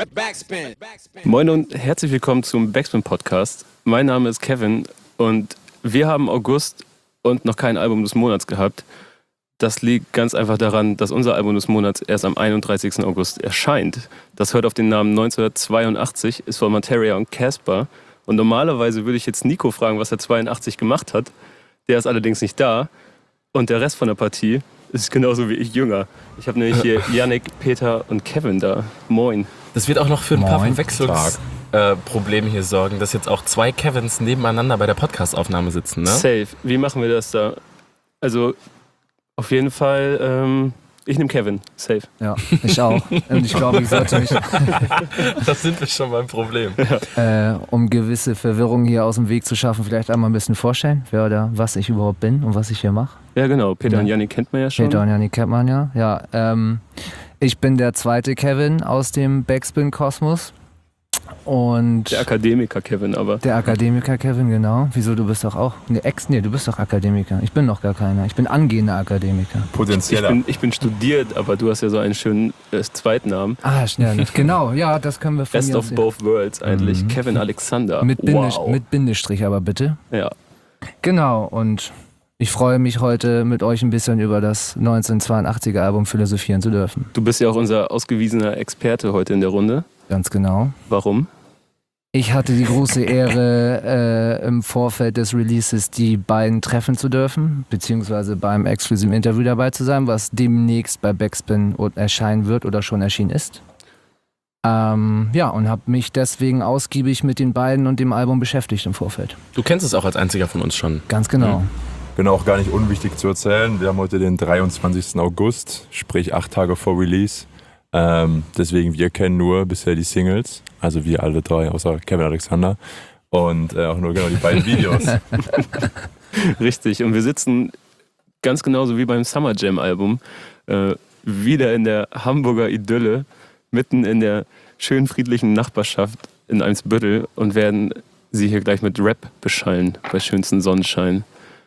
Backspin. Moin und herzlich willkommen zum Backspin Podcast. Mein Name ist Kevin und wir haben August und noch kein Album des Monats gehabt. Das liegt ganz einfach daran, dass unser Album des Monats erst am 31. August erscheint. Das hört auf den Namen 1982, ist von Materia und Casper. Und normalerweise würde ich jetzt Nico fragen, was er 82 gemacht hat. Der ist allerdings nicht da. Und der Rest von der Partie ist genauso wie ich jünger. Ich habe nämlich hier Yannick, Peter und Kevin da. Moin. Das wird auch noch für ein paar Verwechslungsprobleme hier sorgen, dass jetzt auch zwei Kevins nebeneinander bei der Podcast-Aufnahme sitzen, ne? Safe. Wie machen wir das da? Also, auf jeden Fall, ich nehme Kevin. Safe. Ja, ich auch. Und ich glaube, ich sollte mich, Das sind wir schon beim Problem. um gewisse Verwirrung hier aus dem Weg zu schaffen, vielleicht einmal ein bisschen vorstellen, wer oder was ich überhaupt bin und was ich hier mache. Ja, genau. Peter und Yannick kennt man ja schon. Peter und Yannick kennt man ja. Ja, ich bin der zweite Kevin aus dem Backspin-Kosmos. Und Der Akademiker Kevin, aber. der Akademiker Kevin, genau. Wieso, du bist doch auch... Nee, du bist doch Akademiker. Ich bin noch gar keiner. Ich bin angehender Akademiker. Potenzieller. Ich bin studiert, aber du hast ja so einen schönen Zweitnamen. Ah, schnell. Genau, ja, das können wir von Best mir of aus both worlds eigentlich. Kevin Alexander. mit Wow. Bindestrich aber bitte. Ja. Genau, und ich freue mich heute mit euch ein bisschen über das 1982er Album philosophieren zu dürfen. Du bist ja auch unser ausgewiesener Experte heute in der Runde. Ganz genau. Warum? Ich hatte die große Ehre, im Vorfeld des Releases die beiden treffen zu dürfen, beziehungsweise beim exklusiven Interview dabei zu sein, was demnächst bei Backspin erscheinen wird oder schon erschienen ist. Ja, und habe mich deswegen ausgiebig mit den beiden und dem Album beschäftigt im Vorfeld. Du kennst es auch als einziger von uns schon. Ganz genau. Bin auch gar nicht unwichtig zu erzählen. Wir haben heute den 23. August, sprich 8 Tage vor Release. Deswegen, wir kennen nur bisher die Singles, also wir alle drei, außer Kevin Alexander. Und auch nur genau die beiden Videos. Richtig. Und wir sitzen ganz genauso wie beim Summer Jam Album wieder in der Hamburger Idylle, mitten in der schönen friedlichen Nachbarschaft in Eimsbüttel und werden sie hier gleich mit Rap beschallen bei schönstem Sonnenschein.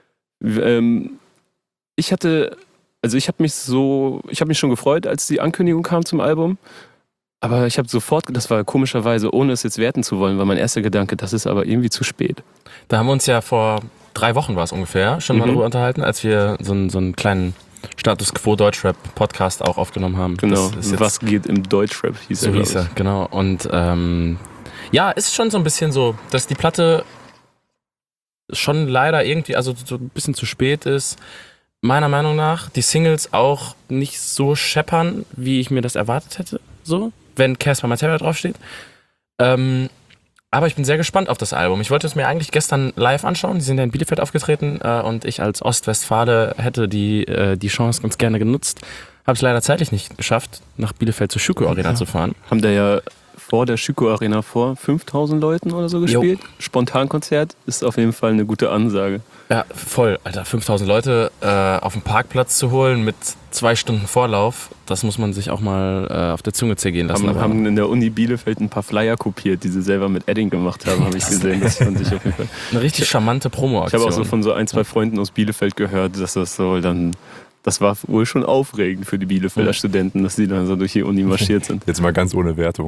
Ich habe mich schon gefreut, als die Ankündigung kam zum Album. Aber ich habe sofort, das war komischerweise, ohne es jetzt werten zu wollen, war mein erster Gedanke, das ist aber irgendwie zu spät. Da haben wir uns ja vor 3 Wochen war es ungefähr schon mal darüber unterhalten, als wir so einen kleinen Status Quo Deutschrap-Podcast auch aufgenommen haben. Genau, Das ist jetzt, was geht im Deutschrap, hieß so er, hieß er, genau. Und ja, ist schon so ein bisschen so, dass die Platte schon leider irgendwie, also so ein bisschen zu spät ist. Meiner Meinung nach, die Singles auch nicht so scheppern, wie ich mir das erwartet hätte, so, wenn Casper Materia draufsteht. Aber ich bin sehr gespannt auf das Album. Ich wollte es mir eigentlich gestern live anschauen. Die sind ja in Bielefeld aufgetreten und ich als Ostwestfale hätte die Chance ganz gerne genutzt. Habe es leider zeitlich nicht geschafft, nach Bielefeld zur Schüko Arena zu fahren. Haben da ja vor der Schüko Arena vor 5000 Leuten oder so gespielt. Spontankonzert ist auf jeden Fall eine gute Ansage. Ja, voll, Alter. 5000 Leute auf dem Parkplatz zu holen mit 2 Stunden Vorlauf, das muss man sich auch mal auf der Zunge zergehen lassen. Haben in der Uni Bielefeld ein paar Flyer kopiert, die sie selber mit Edding gemacht haben, habe ich gesehen. Das fand ich auf jeden Fall. Eine richtig charmante Promo-Aktion. Ich habe auch so von so 1, 2 Freunden aus Bielefeld gehört, dass das war wohl schon aufregend für die Bielefelder Studenten, dass die dann so durch die Uni marschiert sind. Jetzt mal ganz ohne Wertung.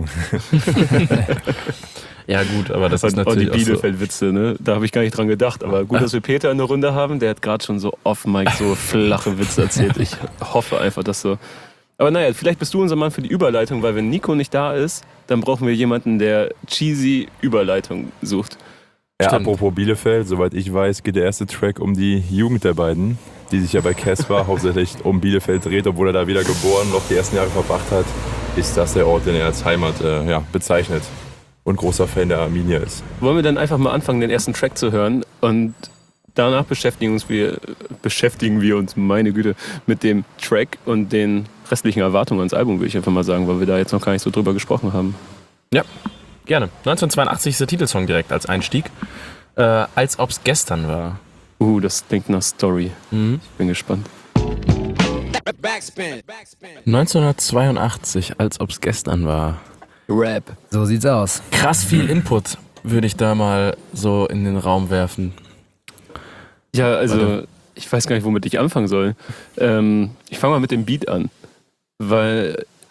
Ja gut, aber das ist Und natürlich die Bielefeld-Witze, ne? Da habe ich gar nicht dran gedacht. Aber gut, dass wir Peter in der Runde haben. Der hat gerade schon so off-mic so flache Witze erzählt. Ich hoffe einfach, dass so... Aber naja, vielleicht bist du unser Mann für die Überleitung, weil wenn Nico nicht da ist, dann brauchen wir jemanden, der cheesy Überleitung sucht. Ja, apropos Bielefeld, soweit ich weiß, geht der erste Track um die Jugend der beiden, die sich ja bei Casper hauptsächlich um Bielefeld dreht, obwohl er da wieder geboren, noch die ersten Jahre verbracht hat, ist das der Ort, den er als Heimat bezeichnet und großer Fan der Arminia ist. Wollen wir dann einfach mal anfangen, den ersten Track zu hören und danach beschäftigen wir uns, meine Güte, mit dem Track und den restlichen Erwartungen ans Album, würde ich einfach mal sagen, weil wir da jetzt noch gar nicht so drüber gesprochen haben. Ja, gerne. 1982 ist der Titelsong direkt als Einstieg. Als ob's gestern war. Das klingt nach Story. Ich bin gespannt. Backspin. 1982, als ob's gestern war. Rap. So sieht's aus. Krass viel Input würde ich da mal so in den Raum werfen. Ja, also ich weiß gar nicht, womit ich anfangen soll. Ich fange mal mit dem Beat an. Weil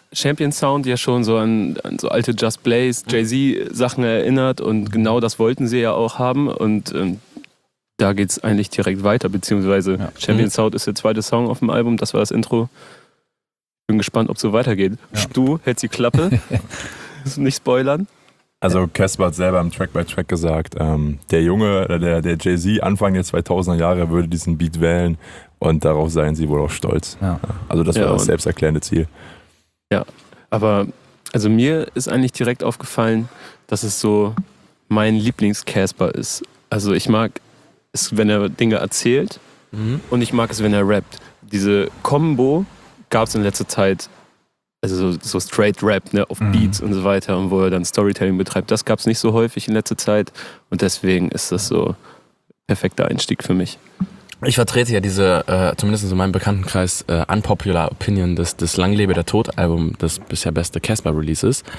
Champion Sound ja schon so an so alte Just Blaze, Jay-Z Sachen erinnert und genau das wollten sie ja auch haben und da geht's eigentlich direkt weiter, beziehungsweise Champion Sound ist der zweite Song auf dem Album, das war das Intro. Bin gespannt, ob es so weitergeht. Ja. Stu, hältst die Klappe. Nicht spoilern. Also Casper hat selber im Track by Track gesagt, der Junge, der Jay-Z Anfang der 2000er Jahre würde diesen Beat wählen und darauf seien sie wohl auch stolz. Ja. Also das war das selbsterklärende Ziel. Ja, aber also mir ist eigentlich direkt aufgefallen, dass es so mein Lieblings-Casper ist. Also ich mag es, wenn er Dinge erzählt und ich mag es, wenn er rappt. Diese Combo gab es in letzter Zeit, also so Straight Rap, ne, auf Beats und so weiter und wo er dann Storytelling betreibt. Das gab es nicht so häufig in letzter Zeit und deswegen ist das so perfekter Einstieg für mich. Ich vertrete ja diese, zumindest in meinem Bekanntenkreis, unpopular Opinion, das Lang lebe der Tod-Album, das bisher beste Casper-Release ist.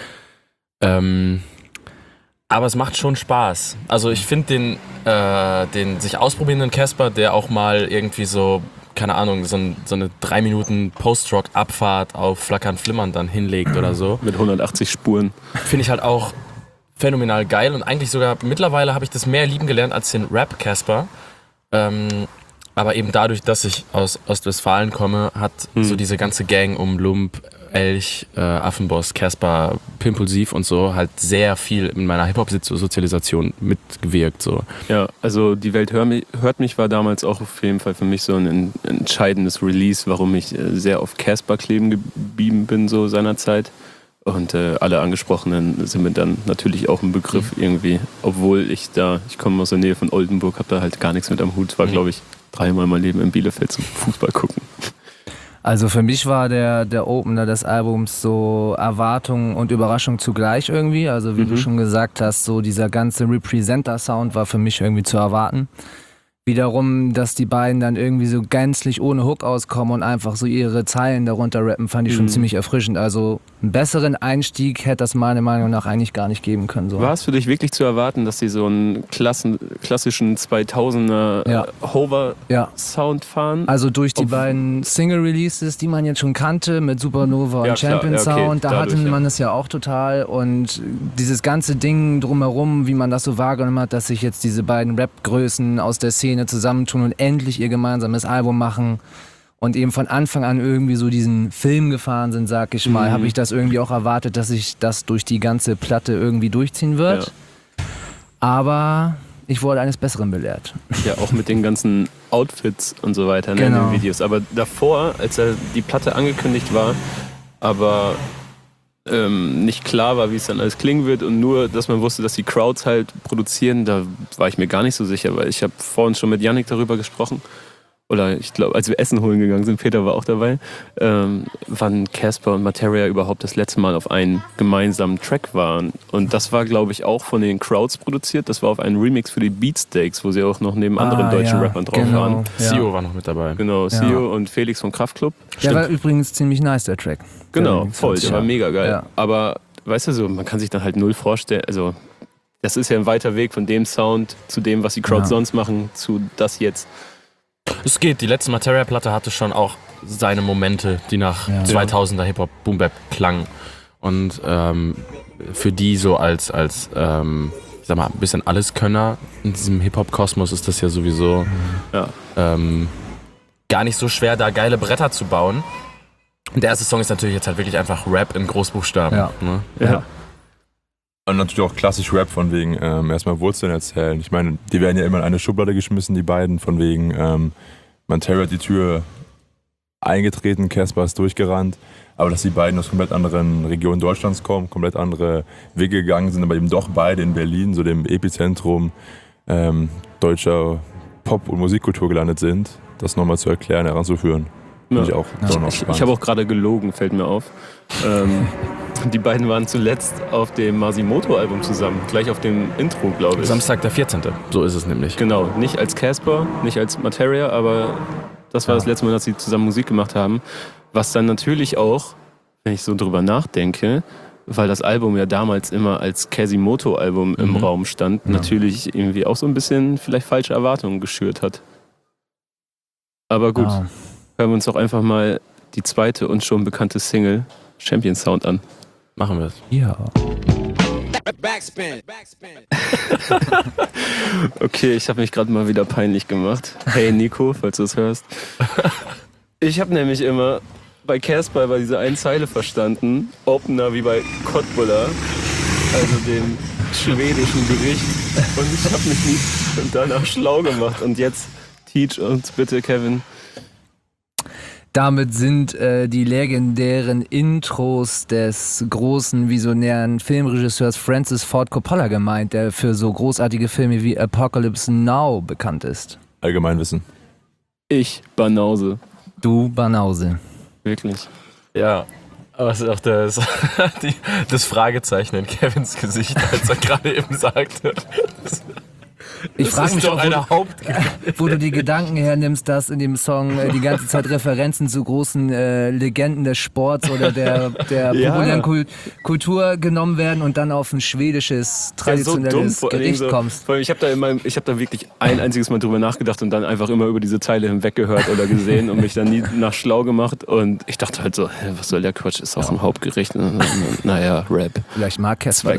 Aber es macht schon Spaß. Also ich finde den sich ausprobierenden Casper, der auch mal irgendwie so, keine Ahnung, so eine 3 Minuten Post-Rock-Abfahrt auf Flackern, Flimmern dann hinlegt oder so. Mit 180 Spuren. Finde ich halt auch phänomenal geil und eigentlich sogar, mittlerweile habe ich das mehr lieben gelernt als den Rap-Casper. Aber eben dadurch, dass ich aus Ostwestfalen komme, hat so diese ganze Gang um Lump, Elch, Affenboss, Casper, Pimpulsiv und so halt sehr viel in meiner Hip-Hop-Sozialisation mitgewirkt. So. Ja, also Die Welt hört mich war damals auch auf jeden Fall für mich so ein entscheidendes Release, warum ich sehr auf Casper kleben geblieben bin so seinerzeit. Und alle Angesprochenen sind mir dann natürlich auch ein Begriff irgendwie, obwohl ich komme aus der Nähe von Oldenburg, habe da halt gar nichts mit am Hut. War, glaube ich, 3-mal mein Leben in Bielefeld zum Fußball gucken. Also für mich war der Opener des Albums so Erwartung und Überraschung zugleich irgendwie. Also wie du schon gesagt hast, so dieser ganze Representer-Sound war für mich irgendwie zu erwarten. Wiederum, dass die beiden dann irgendwie so gänzlich ohne Hook auskommen und einfach so ihre Zeilen darunter rappen, fand ich schon ziemlich erfrischend. Also einen besseren Einstieg hätte das meiner Meinung nach eigentlich gar nicht geben können. So. War es für dich wirklich zu erwarten, dass sie so einen klassischen 2000er Hover-Sound fahren? Also durch die beiden Single-Releases, die man jetzt schon kannte, mit Supernova und Champion Sound, da hatte man es ja auch total. Und dieses ganze Ding drumherum, wie man das so wahrgenommen hat, dass sich jetzt diese beiden Rap-Größen aus der Szene zusammentun und endlich ihr gemeinsames Album machen und eben von Anfang an irgendwie so diesen Film gefahren sind, sag ich mal, habe ich das irgendwie auch erwartet, dass sich das durch die ganze Platte irgendwie durchziehen wird. Ja. Aber ich wurde eines Besseren belehrt. Ja, auch mit den ganzen Outfits und so weiter in den Videos. Aber davor, als die Platte angekündigt war, aber nicht klar war, wie es dann alles klingen wird und nur, dass man wusste, dass die Crowds halt produzieren, da war ich mir gar nicht so sicher, weil ich habe vorhin schon mit Yannick darüber gesprochen oder ich glaube, als wir Essen holen gegangen sind, Peter war auch dabei, wann Casper und Materia überhaupt das letzte Mal auf einen gemeinsamen Track waren. Und das war, glaube ich, auch von den Crowds produziert. Das war auf einen Remix für die Beatsteaks, wo sie auch noch neben anderen deutschen Rappern drauf waren. Sio war noch mit dabei. Genau, Sio und Felix vom Kraftklub. Der war übrigens ziemlich nice, der Track. Genau, voll, der war mega geil. Ja. Aber, weißt du so, man kann sich dann halt null vorstellen, also das ist ja ein weiter Weg von dem Sound zu dem, was die Crowds sonst machen, zu das jetzt. Es geht, die letzte Materia-Platte hatte schon auch seine Momente, die nach 2000er Hip-Hop Boom-Bap klangen. Und für die so als ich sag mal, ein bisschen Alleskönner in diesem Hip-Hop-Kosmos ist das ja sowieso gar nicht so schwer, da geile Bretter zu bauen. Und der erste Song ist natürlich jetzt halt wirklich einfach Rap in Großbuchstaben. Ja. Ne? Ja. Und natürlich auch klassisch Rap von wegen erstmal Wurzeln erzählen. Ich meine, die werden ja immer in eine Schublade geschmissen, die beiden, von wegen Materia hat die Tür eingetreten, Casper ist durchgerannt. Aber dass die beiden aus komplett anderen Regionen Deutschlands kommen, komplett andere Wege gegangen sind, aber eben doch beide in Berlin, so dem Epizentrum deutscher Pop- und Musikkultur gelandet sind, das nochmal zu erklären, heranzuführen. Ja. Ich habe auch gerade gelogen, fällt mir auf. Die beiden waren zuletzt auf dem Masimoto-Album zusammen, gleich auf dem Intro, glaube ich. Samstag der 14. So ist es nämlich. Genau, nicht als Casper, nicht als Materia, aber das war das letzte Mal, dass sie zusammen Musik gemacht haben. Was dann natürlich auch, wenn ich so drüber nachdenke, weil das Album ja damals immer als Casimoto-Album im Raum stand, natürlich irgendwie auch so ein bisschen vielleicht falsche Erwartungen geschürt hat. Aber gut, hören wir uns doch einfach mal die zweite und schon bekannte Single Champion Sound an. Machen wir es. Ja. Backspin. Okay, ich habe mich gerade mal wieder peinlich gemacht. Hey Nico, falls du es hörst. Ich habe nämlich immer bei Casper bei dieser einen Zeile verstanden, Opener wie bei Kottbullar, also dem schwedischen Gericht. Und ich habe mich nicht danach schlau gemacht. Und jetzt teach uns bitte, Kevin. Damit sind die legendären Intros des großen visionären Filmregisseurs Francis Ford Coppola gemeint, der für so großartige Filme wie Apocalypse Now bekannt ist. Allgemeinwissen. Ich, Banause. Du Banause. Wirklich. Ja, aber es ist auch das Fragezeichen in Kevins Gesicht, als er gerade eben sagte. Ich frage mich auch, eine wo du die Gedanken hernimmst, dass in dem Song die ganze Zeit Referenzen zu großen Legenden des Sports oder der populären Kultur genommen werden und dann auf ein schwedisches, traditionelles Gericht kommst. Vor allem, ich habe da wirklich ein einziges Mal drüber nachgedacht und dann einfach immer über diese Zeile hinweg gehört oder gesehen und mich dann nie nach schlau gemacht. Und ich dachte halt so, was soll der Quatsch, ist auch ein Hauptgericht. Naja, Rap. Vielleicht mag Casper.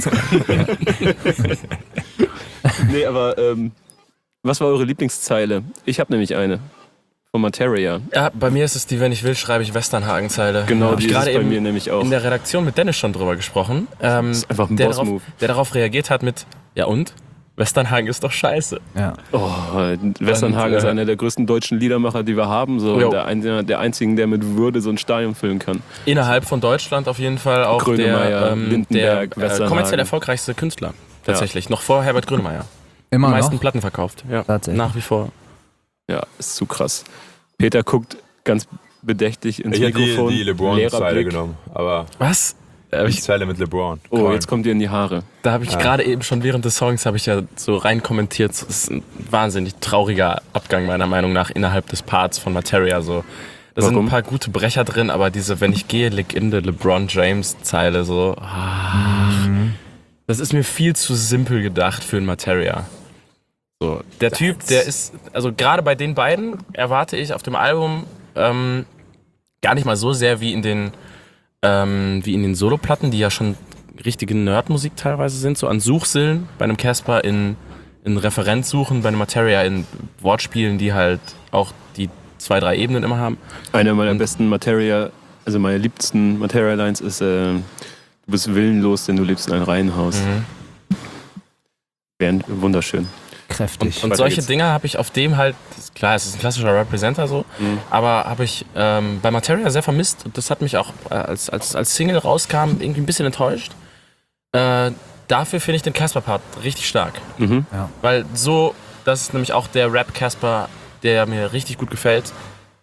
Nee, aber was war eure Lieblingszeile? Ich habe nämlich eine. Von Materia. Ja, bei mir ist es die, wenn ich will, schreibe ich Westernhagen-Zeile. Genau, die die ist gerade bei eben mir nämlich auch. in der Redaktion mit Dennis schon drüber gesprochen. Das ist einfach ein Boss-Move. Der darauf reagiert hat mit, ja und? Westernhagen ist doch scheiße. Ja. Oh, Westernhagen ist einer der größten deutschen Liedermacher, die wir haben. So. Der einzigen, der mit Würde so ein Stadion füllen kann. Innerhalb von Deutschland auf jeden Fall auch Grönemeyer, Lindenberg, der kommerziell erfolgreichste Künstler. Tatsächlich. Noch vor Herbert Grönemeyer. Immer Die meisten noch? Platten verkauft. Ja. Tatsächlich. Nach wie vor. Ja, ist zu krass. Peter guckt ganz bedächtig ins Ich hätte Mikrofon. die LeBron-Zeile Blick. genommen, aber Was? die Zeile mit LeBron. Oh, jetzt kommt ihr in die Haare. Da habe ich gerade eben schon während des Songs habe ich ja so rein kommentiert. Das ist ein wahnsinnig trauriger Abgang meiner Meinung nach innerhalb des Parts von Materia. So. Da sind ein paar gute Brecher drin, aber diese wenn ich gehe, Legende LeBron James Zeile so. Das ist mir viel zu simpel gedacht für ein Materia. So, der Typ, der ist, also gerade bei den beiden erwarte ich auf dem Album gar nicht mal so sehr wie in den Soloplatten, die ja schon richtige Nerdmusik teilweise sind, so an Suchsillen, bei einem Casper in Referenzsuchen, bei einem Materia in Wortspielen, die halt auch die 2-3 Ebenen immer haben. Eine meiner besten Materia, also meine liebsten Materia-Lines ist, du bist willenlos, denn du lebst in einem Reihenhaus. Wären wunderschön. Kräftig. Und solche Dinge habe ich auf dem halt, klar, es ist ein klassischer Representer so, aber habe ich bei Materia sehr vermisst und das hat mich auch, als Single rauskam, irgendwie ein bisschen enttäuscht. Dafür finde ich den Casper-Part richtig stark. Ja. Weil so, das ist nämlich auch der Rap-Casper, der mir richtig gut gefällt.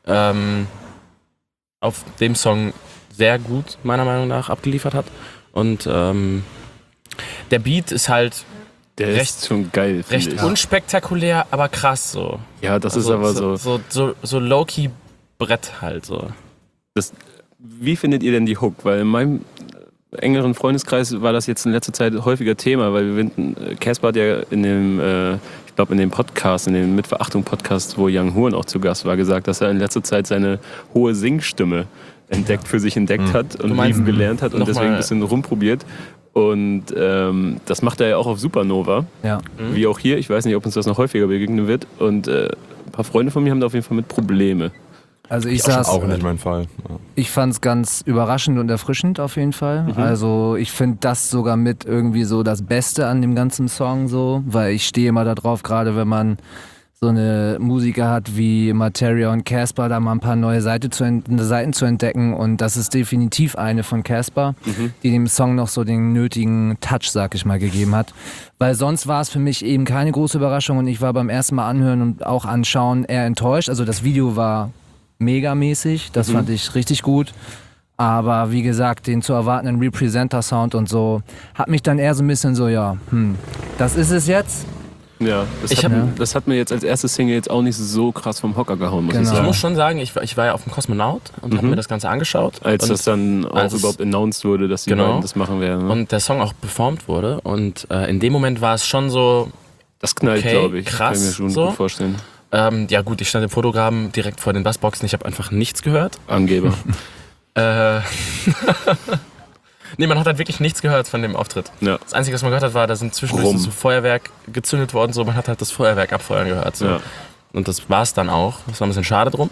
Auf dem Song sehr gut, meiner Meinung nach, abgeliefert hat. Und der Beat ist halt Der ist schon geil, finde recht ich. unspektakulär, aber krass so. Ja, das ist aber so. So low-key Brett halt so. Wie findet ihr denn die Hook? Weil in meinem engeren Freundeskreis war das jetzt in letzter Zeit häufiger Thema, weil wir finden, Casper hat ja in dem, ich glaube in dem Podcast, in dem Mit-Verachtung-Podcast, wo Young Horn auch zu Gast war, gesagt, dass er in letzter Zeit seine hohe Singstimme für sich entdeckt hat und lieben gelernt hat und deswegen ein bisschen rumprobiert. Und das macht er ja auch auf Supernova, Ja. wie auch hier. Ich weiß nicht, ob uns das noch häufiger begegnen wird. Und ein paar Freunde von mir haben da auf jeden Fall mit Probleme. Also Auch nicht mein Fall. Ja. ich fand es ganz überraschend und erfrischend auf jeden Fall. Also ich finde das sogar mit irgendwie so das Beste an dem ganzen Song so, weil ich stehe immer darauf, gerade wenn man so eine Musiker hat wie Materia und Casper, da mal ein paar neue Seiten zu entdecken und das ist definitiv eine von Casper, die dem Song noch so den nötigen Touch, sag ich mal, gegeben hat. Weil sonst war es für mich eben keine große Überraschung und ich war beim ersten Mal anhören und auch anschauen eher enttäuscht. Also das Video war megamäßig, das fand ich richtig gut. Aber wie gesagt, den zu erwartenden Representer-Sound und so hat mich dann eher so ein bisschen so, das ist es jetzt. Ja, das hat mir jetzt als erste Single jetzt auch nicht so krass vom Hocker gehauen, muss ich Genau. Ich sagen. muss schon sagen, ich war ja auf dem Kosmonaut und habe mir das Ganze angeschaut. Als und das dann auch als es- überhaupt announced wurde, dass die Genau. beiden das machen werden. Ne? Und der Song auch performt wurde. Und in dem Moment war es schon so, Das knallt, okay, glaube ich. krass, Kann ich mir schon so. gut vorstellen. ja gut, ich stand im Fotograben direkt vor den Bassboxen, ich habe einfach nichts gehört. Angeber. Nee, man hat halt wirklich nichts gehört von dem Auftritt. Ja. Das Einzige, was man gehört hat, war, da sind zwischendurch so Feuerwerk gezündet worden, so man hat halt das Feuerwerk abfeuern gehört. So. Ja. Und das war es dann auch. Das war ein bisschen schade drum.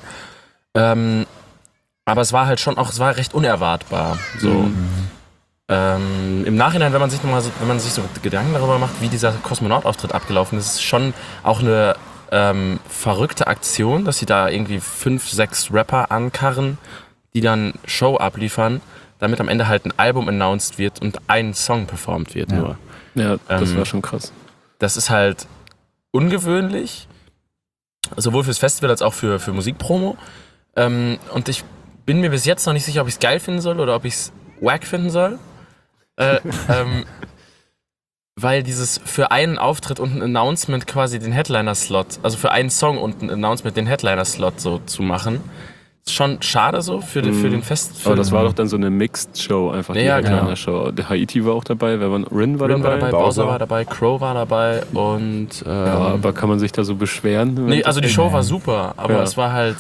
Aber es war halt schon auch, es war recht unerwartbar. So. Im Nachhinein, wenn man sich so Gedanken darüber macht, wie dieser Kosmonaut-Auftritt abgelaufen ist, ist es schon auch eine verrückte Aktion, dass sie da irgendwie 5, 6 Rapper ankarren, die dann Show abliefern, damit am Ende halt ein Album announced wird und ein Song performt wird nur. Ja, das war schon krass. Das ist halt ungewöhnlich, sowohl fürs Festival als auch für Musikpromo. Und ich bin mir bis jetzt noch nicht sicher, ob ich es geil finden soll oder ob ich es wack finden soll. Weil dieses für einen Auftritt und ein Announcement quasi den Headliner-Slot, also für einen Song und ein Announcement den Headliner-Slot so zu machen, ist schon schade so für den Fest. Aber das war doch dann so eine Mixed-Show, einfach die Headliner-Show. Der Haiti war auch dabei, Rin war dabei, Bowser war dabei, Crow war dabei und... ja, aber kann man sich da so beschweren? Nee, also die Show war super, aber es war halt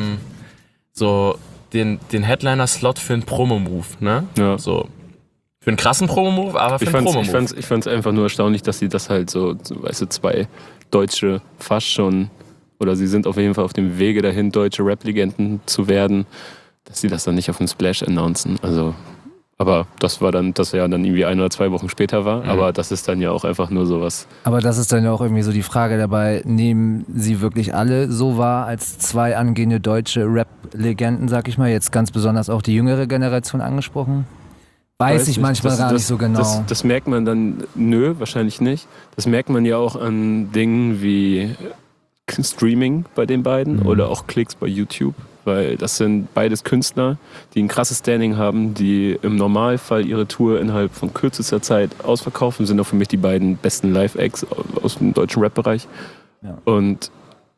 so den Headliner-Slot für einen Promo-Move, ne? Ja. So. Für einen krassen Promo-Move, aber für einen Promo-Move. Ich fand's einfach nur erstaunlich, dass sie das halt so, weißt du, 2 Deutsche fast schon, oder sie sind auf jeden Fall auf dem Wege dahin, deutsche Rap-Legenden zu werden, dass sie das dann nicht auf dem Splash announcen. Also, aber das ja dann irgendwie 1 oder 2 Wochen später war, aber das ist dann ja auch einfach nur sowas. Aber das ist dann ja auch irgendwie so die Frage dabei, nehmen sie wirklich alle so wahr als 2 angehende deutsche Rap-Legenden, sag ich mal, jetzt ganz besonders auch die jüngere Generation angesprochen? Weiß ich manchmal gar nicht so genau. Das merkt man dann, wahrscheinlich nicht. Das merkt man ja auch an Dingen wie Streaming bei den beiden oder auch Klicks bei YouTube, weil das sind beides Künstler, die ein krasses Standing haben, die im Normalfall ihre Tour innerhalb von kürzester Zeit ausverkaufen, sind auch für mich die beiden besten Live-Acts aus dem deutschen Rap-Bereich. Ja. Und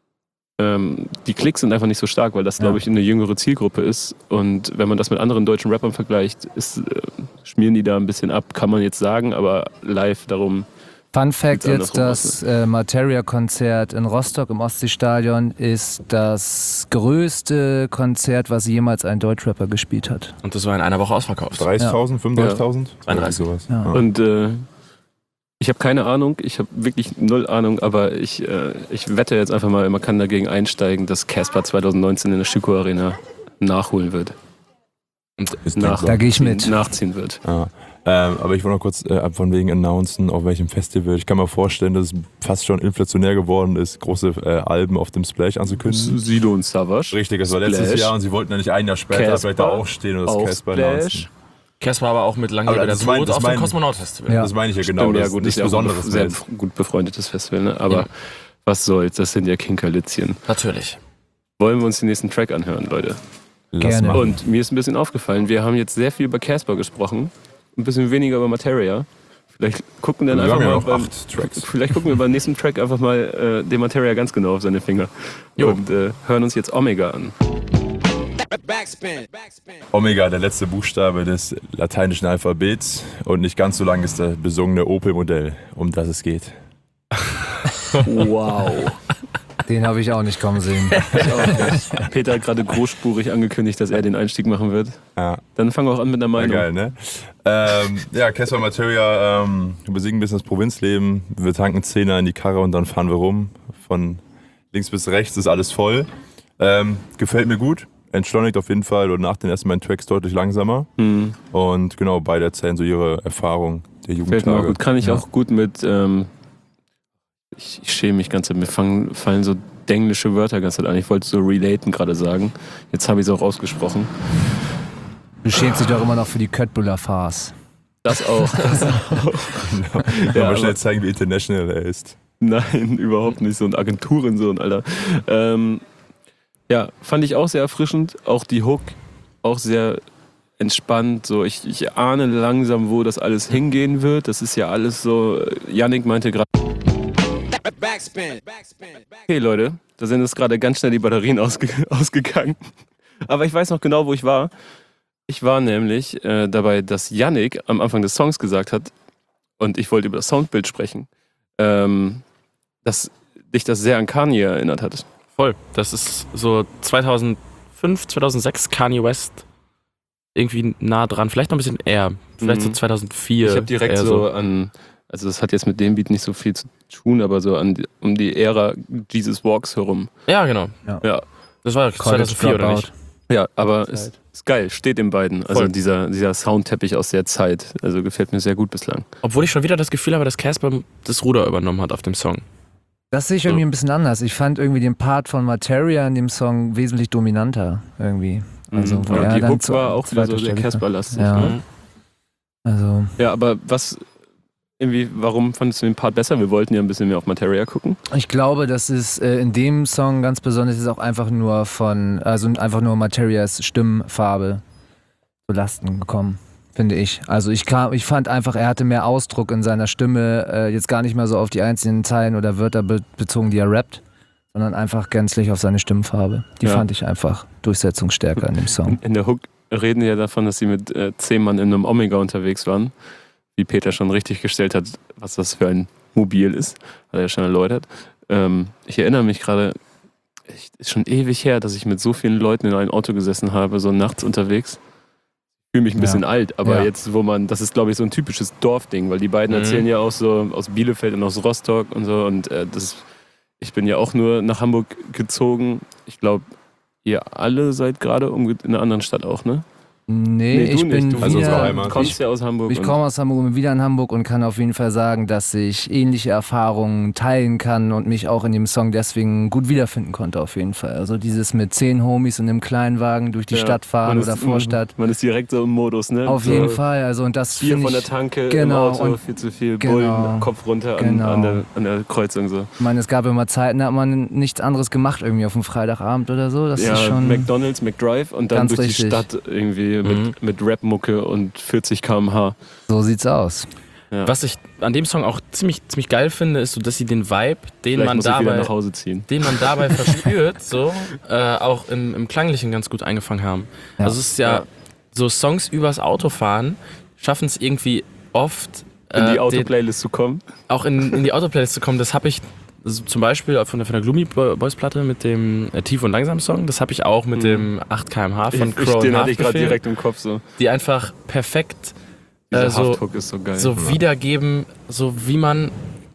die Klicks sind einfach nicht so stark, weil das, glaube ich, eine jüngere Zielgruppe ist. Und wenn man das mit anderen deutschen Rappern vergleicht, schmieren die da ein bisschen ab, kann man jetzt sagen, aber live darum... Fun Fact jetzt, das Materia-Konzert in Rostock im Ostseestadion ist das größte Konzert, was jemals ein Deutschrapper gespielt hat. Und das war in einer Woche ausverkauft. 30.000, 35.000? 32. Sowas. Ja. Und ich habe keine Ahnung, ich habe wirklich 0 Ahnung, aber ich wette jetzt einfach mal, man kann dagegen einsteigen, dass Casper 2019 in der Schüko Arena nachholen wird. Und da gehe ich mit. Nachziehen wird. Ja. Aber ich wollte noch kurz von wegen announcen, auf welchem Festival. Ich kann mir vorstellen, dass es fast schon inflationär geworden ist, große Alben auf dem Splash anzukündigen. Sido und Savage. Richtig, das war letztes Jahr und sie wollten ja nicht ein Jahr später vielleicht da auch stehen und das Casper announcen. Casper aber auch mit Lange wieder tot auf dem Kosmonaut-Festival. Ja. Das meine ich ja genau. Stimmt, das ist nichts ja Besonderes. Sehr gut befreundetes Festival, ne? Aber was soll's, das sind ja Kinkerlitzchen. Natürlich. Wollen wir uns den nächsten Track anhören, Leute? Gerne. Und mir ist ein bisschen aufgefallen, wir haben jetzt sehr viel über Casper gesprochen, ein bisschen weniger über Materia. Vielleicht gucken wir beim nächsten Track einfach mal den Materia ganz genau auf seine Finger. Und hören uns jetzt Omega an. Omega, der letzte Buchstabe des lateinischen Alphabets und nicht ganz so lang ist das besungene Opel-Modell, um das es geht. Wow. Den habe ich auch nicht kommen sehen. Ich auch nicht. Peter hat gerade großspurig angekündigt, dass er den Einstieg machen wird. Ja. Dann fangen wir auch an mit der Meinung. Ja, geil, ne? Ja, Casper Materia, wir besiegen ein bisschen das Provinzleben, wir tanken 10er in die Karre und dann fahren wir rum. Von links bis rechts ist alles voll. Gefällt mir gut. Entschleunigt auf jeden Fall und nach den ersten beiden Tracks deutlich langsamer. Und genau, beide erzählen so ihre Erfahrung der Jugendtage. Fällt mir auch gut. Kann ich auch gut mit, ich schäme mich ganz, mir fallen so denglische Wörter ganz an. Ich wollte so relaten gerade sagen. Jetzt habe ich es auch ausgesprochen. Du schämst dich doch immer noch für die Köttbuller Farce. Das auch. Genau. Ja, aber schnell zeigen, wie international er ist. Nein, überhaupt nicht. So ein Agenturensohn, Alter. Ja, fand ich auch sehr erfrischend. Auch die Hook, auch sehr entspannt. So, ich ahne langsam, wo das alles hingehen wird. Das ist ja alles so. Yannick meinte gerade. Okay, Leute, da sind jetzt gerade ganz schnell die Batterien ausgegangen. Aber ich weiß noch genau, wo ich war. Ich war nämlich dabei, dass Yannick am Anfang des Songs gesagt hat, und ich wollte über das Soundbild sprechen, dass dich das sehr an Kanye erinnert hat. Voll. Das ist so 2005, 2006 Kanye West irgendwie nah dran. Vielleicht noch ein bisschen eher. Vielleicht so 2004. Ich habe direkt eher so an, also das hat jetzt mit dem Beat nicht so viel zu tun, aber so um die Ära Jesus Walks herum. Ja, genau. Ja. Das war 2004 oder nicht? Ja, aber ist geil, steht den beiden. Also Voll. dieser Soundteppich aus der Zeit. Also gefällt mir sehr gut bislang. Obwohl ich schon wieder das Gefühl habe, dass Casper das Ruder übernommen hat auf dem Song. Das sehe ich irgendwie ein bisschen anders. Ich fand irgendwie den Part von Materia in dem Song wesentlich dominanter irgendwie. Also, wo Und er die dann Hook war auch wieder so zweite der Stelle- Casper-lastig. Ja. Ne? Also, Ja, aber warum fandest du den Part besser? Wir wollten ja ein bisschen mehr auf Materia gucken. ich glaube, dass es in dem Song ganz besonders ist auch einfach nur einfach nur Materias Stimmfarbe zu Lasten gekommen, finde ich. Also ich fand einfach, er hatte mehr Ausdruck in seiner Stimme, jetzt gar nicht mehr so auf die einzelnen Zeilen oder Wörter bezogen, die er rappt, sondern einfach gänzlich auf seine Stimmfarbe. Die fand ich einfach durchsetzungsstärker in dem Song. In der Hook reden ja davon, dass sie mit 10 Mann in einem Omega unterwegs waren. Wie Peter schon richtig gestellt hat, was das für ein Mobil ist, hat er ja schon erläutert. Ich erinnere mich gerade, ist schon ewig her, dass ich mit so vielen Leuten in einem Auto gesessen habe, so nachts unterwegs. Ich fühle mich ein bisschen alt, aber jetzt, das ist, glaube ich, so ein typisches Dorfding, weil die beiden erzählen ja auch so aus Bielefeld und aus Rostock und so. Und ich bin ja auch nur nach Hamburg gezogen. Ich glaube, ihr alle seid gerade in einer anderen Stadt auch, ne? Nee, du ich nicht. bin Du Also unsere wieder, Heimat. kommst ja aus Hamburg. ich komme aus Hamburg und bin wieder in Hamburg und kann auf jeden Fall sagen, dass ich ähnliche Erfahrungen teilen kann und mich auch in dem Song deswegen gut wiederfinden konnte auf jeden Fall. Also dieses mit 10 Homies und einem Kleinwagen durch die Stadt fahren oder Vorstadt. Man ist direkt so im Modus, ne? Auf jeden Fall. Also und das Bier finde von der ich, Tanke genau, im Auto, und- viel zu viel genau, Bullen, Kopf runter an der Kreuzung so. ich meine, es gab immer Zeiten, da hat man nichts anderes gemacht irgendwie auf einem Freitagabend oder so. Das Ja, ist schon McDonald's, McDrive und dann ganz durch die richtig. Stadt irgendwie mit Rap-Mucke und 40 km/h. so sieht's aus. Ja. Was ich an dem Song auch ziemlich geil finde, ist so, dass sie den Vibe, den Vielleicht man muss ich wieder dabei nach Hause ziehen. verspürt, so auch im Klanglichen ganz gut eingefangen haben. Ja. Also es ist ja so Songs übers Autofahren schaffen es irgendwie oft In die den- Auto-Playlist zu kommen. auch in die Autoplaylist zu kommen. Das habe ich also zum Beispiel von der Gloomy Boys Platte mit dem Tief und Langsam Song. Das habe ich auch mit dem 8 km/h von Crow Den und hatte ich gerade Haftbefehl, direkt im Kopf so. die einfach perfekt Dieser so, Hafthook ist so geil. so wiedergeben, so wie man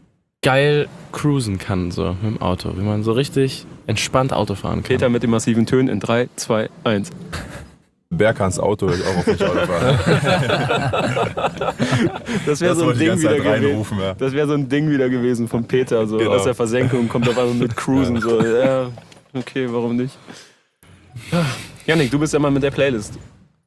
geil cruisen kann, so mit dem Auto. Wie man so richtig entspannt Auto fahren kann. Peter mit den massiven Tönen in 3, 2, 1. Berghans Auto will ich auch auf mich Auto fahren. Das wäre Das so ein wollte ich die Ding ganze wieder Zeit gewesen. reinrufen, ja. Das wäre so ein Ding wieder gewesen von Peter, so Genau. aus der Versenkung kommt auf einmal mit Cruisen. So. Ja, okay, warum nicht? Janik, du bist ja mal mit der Playlist.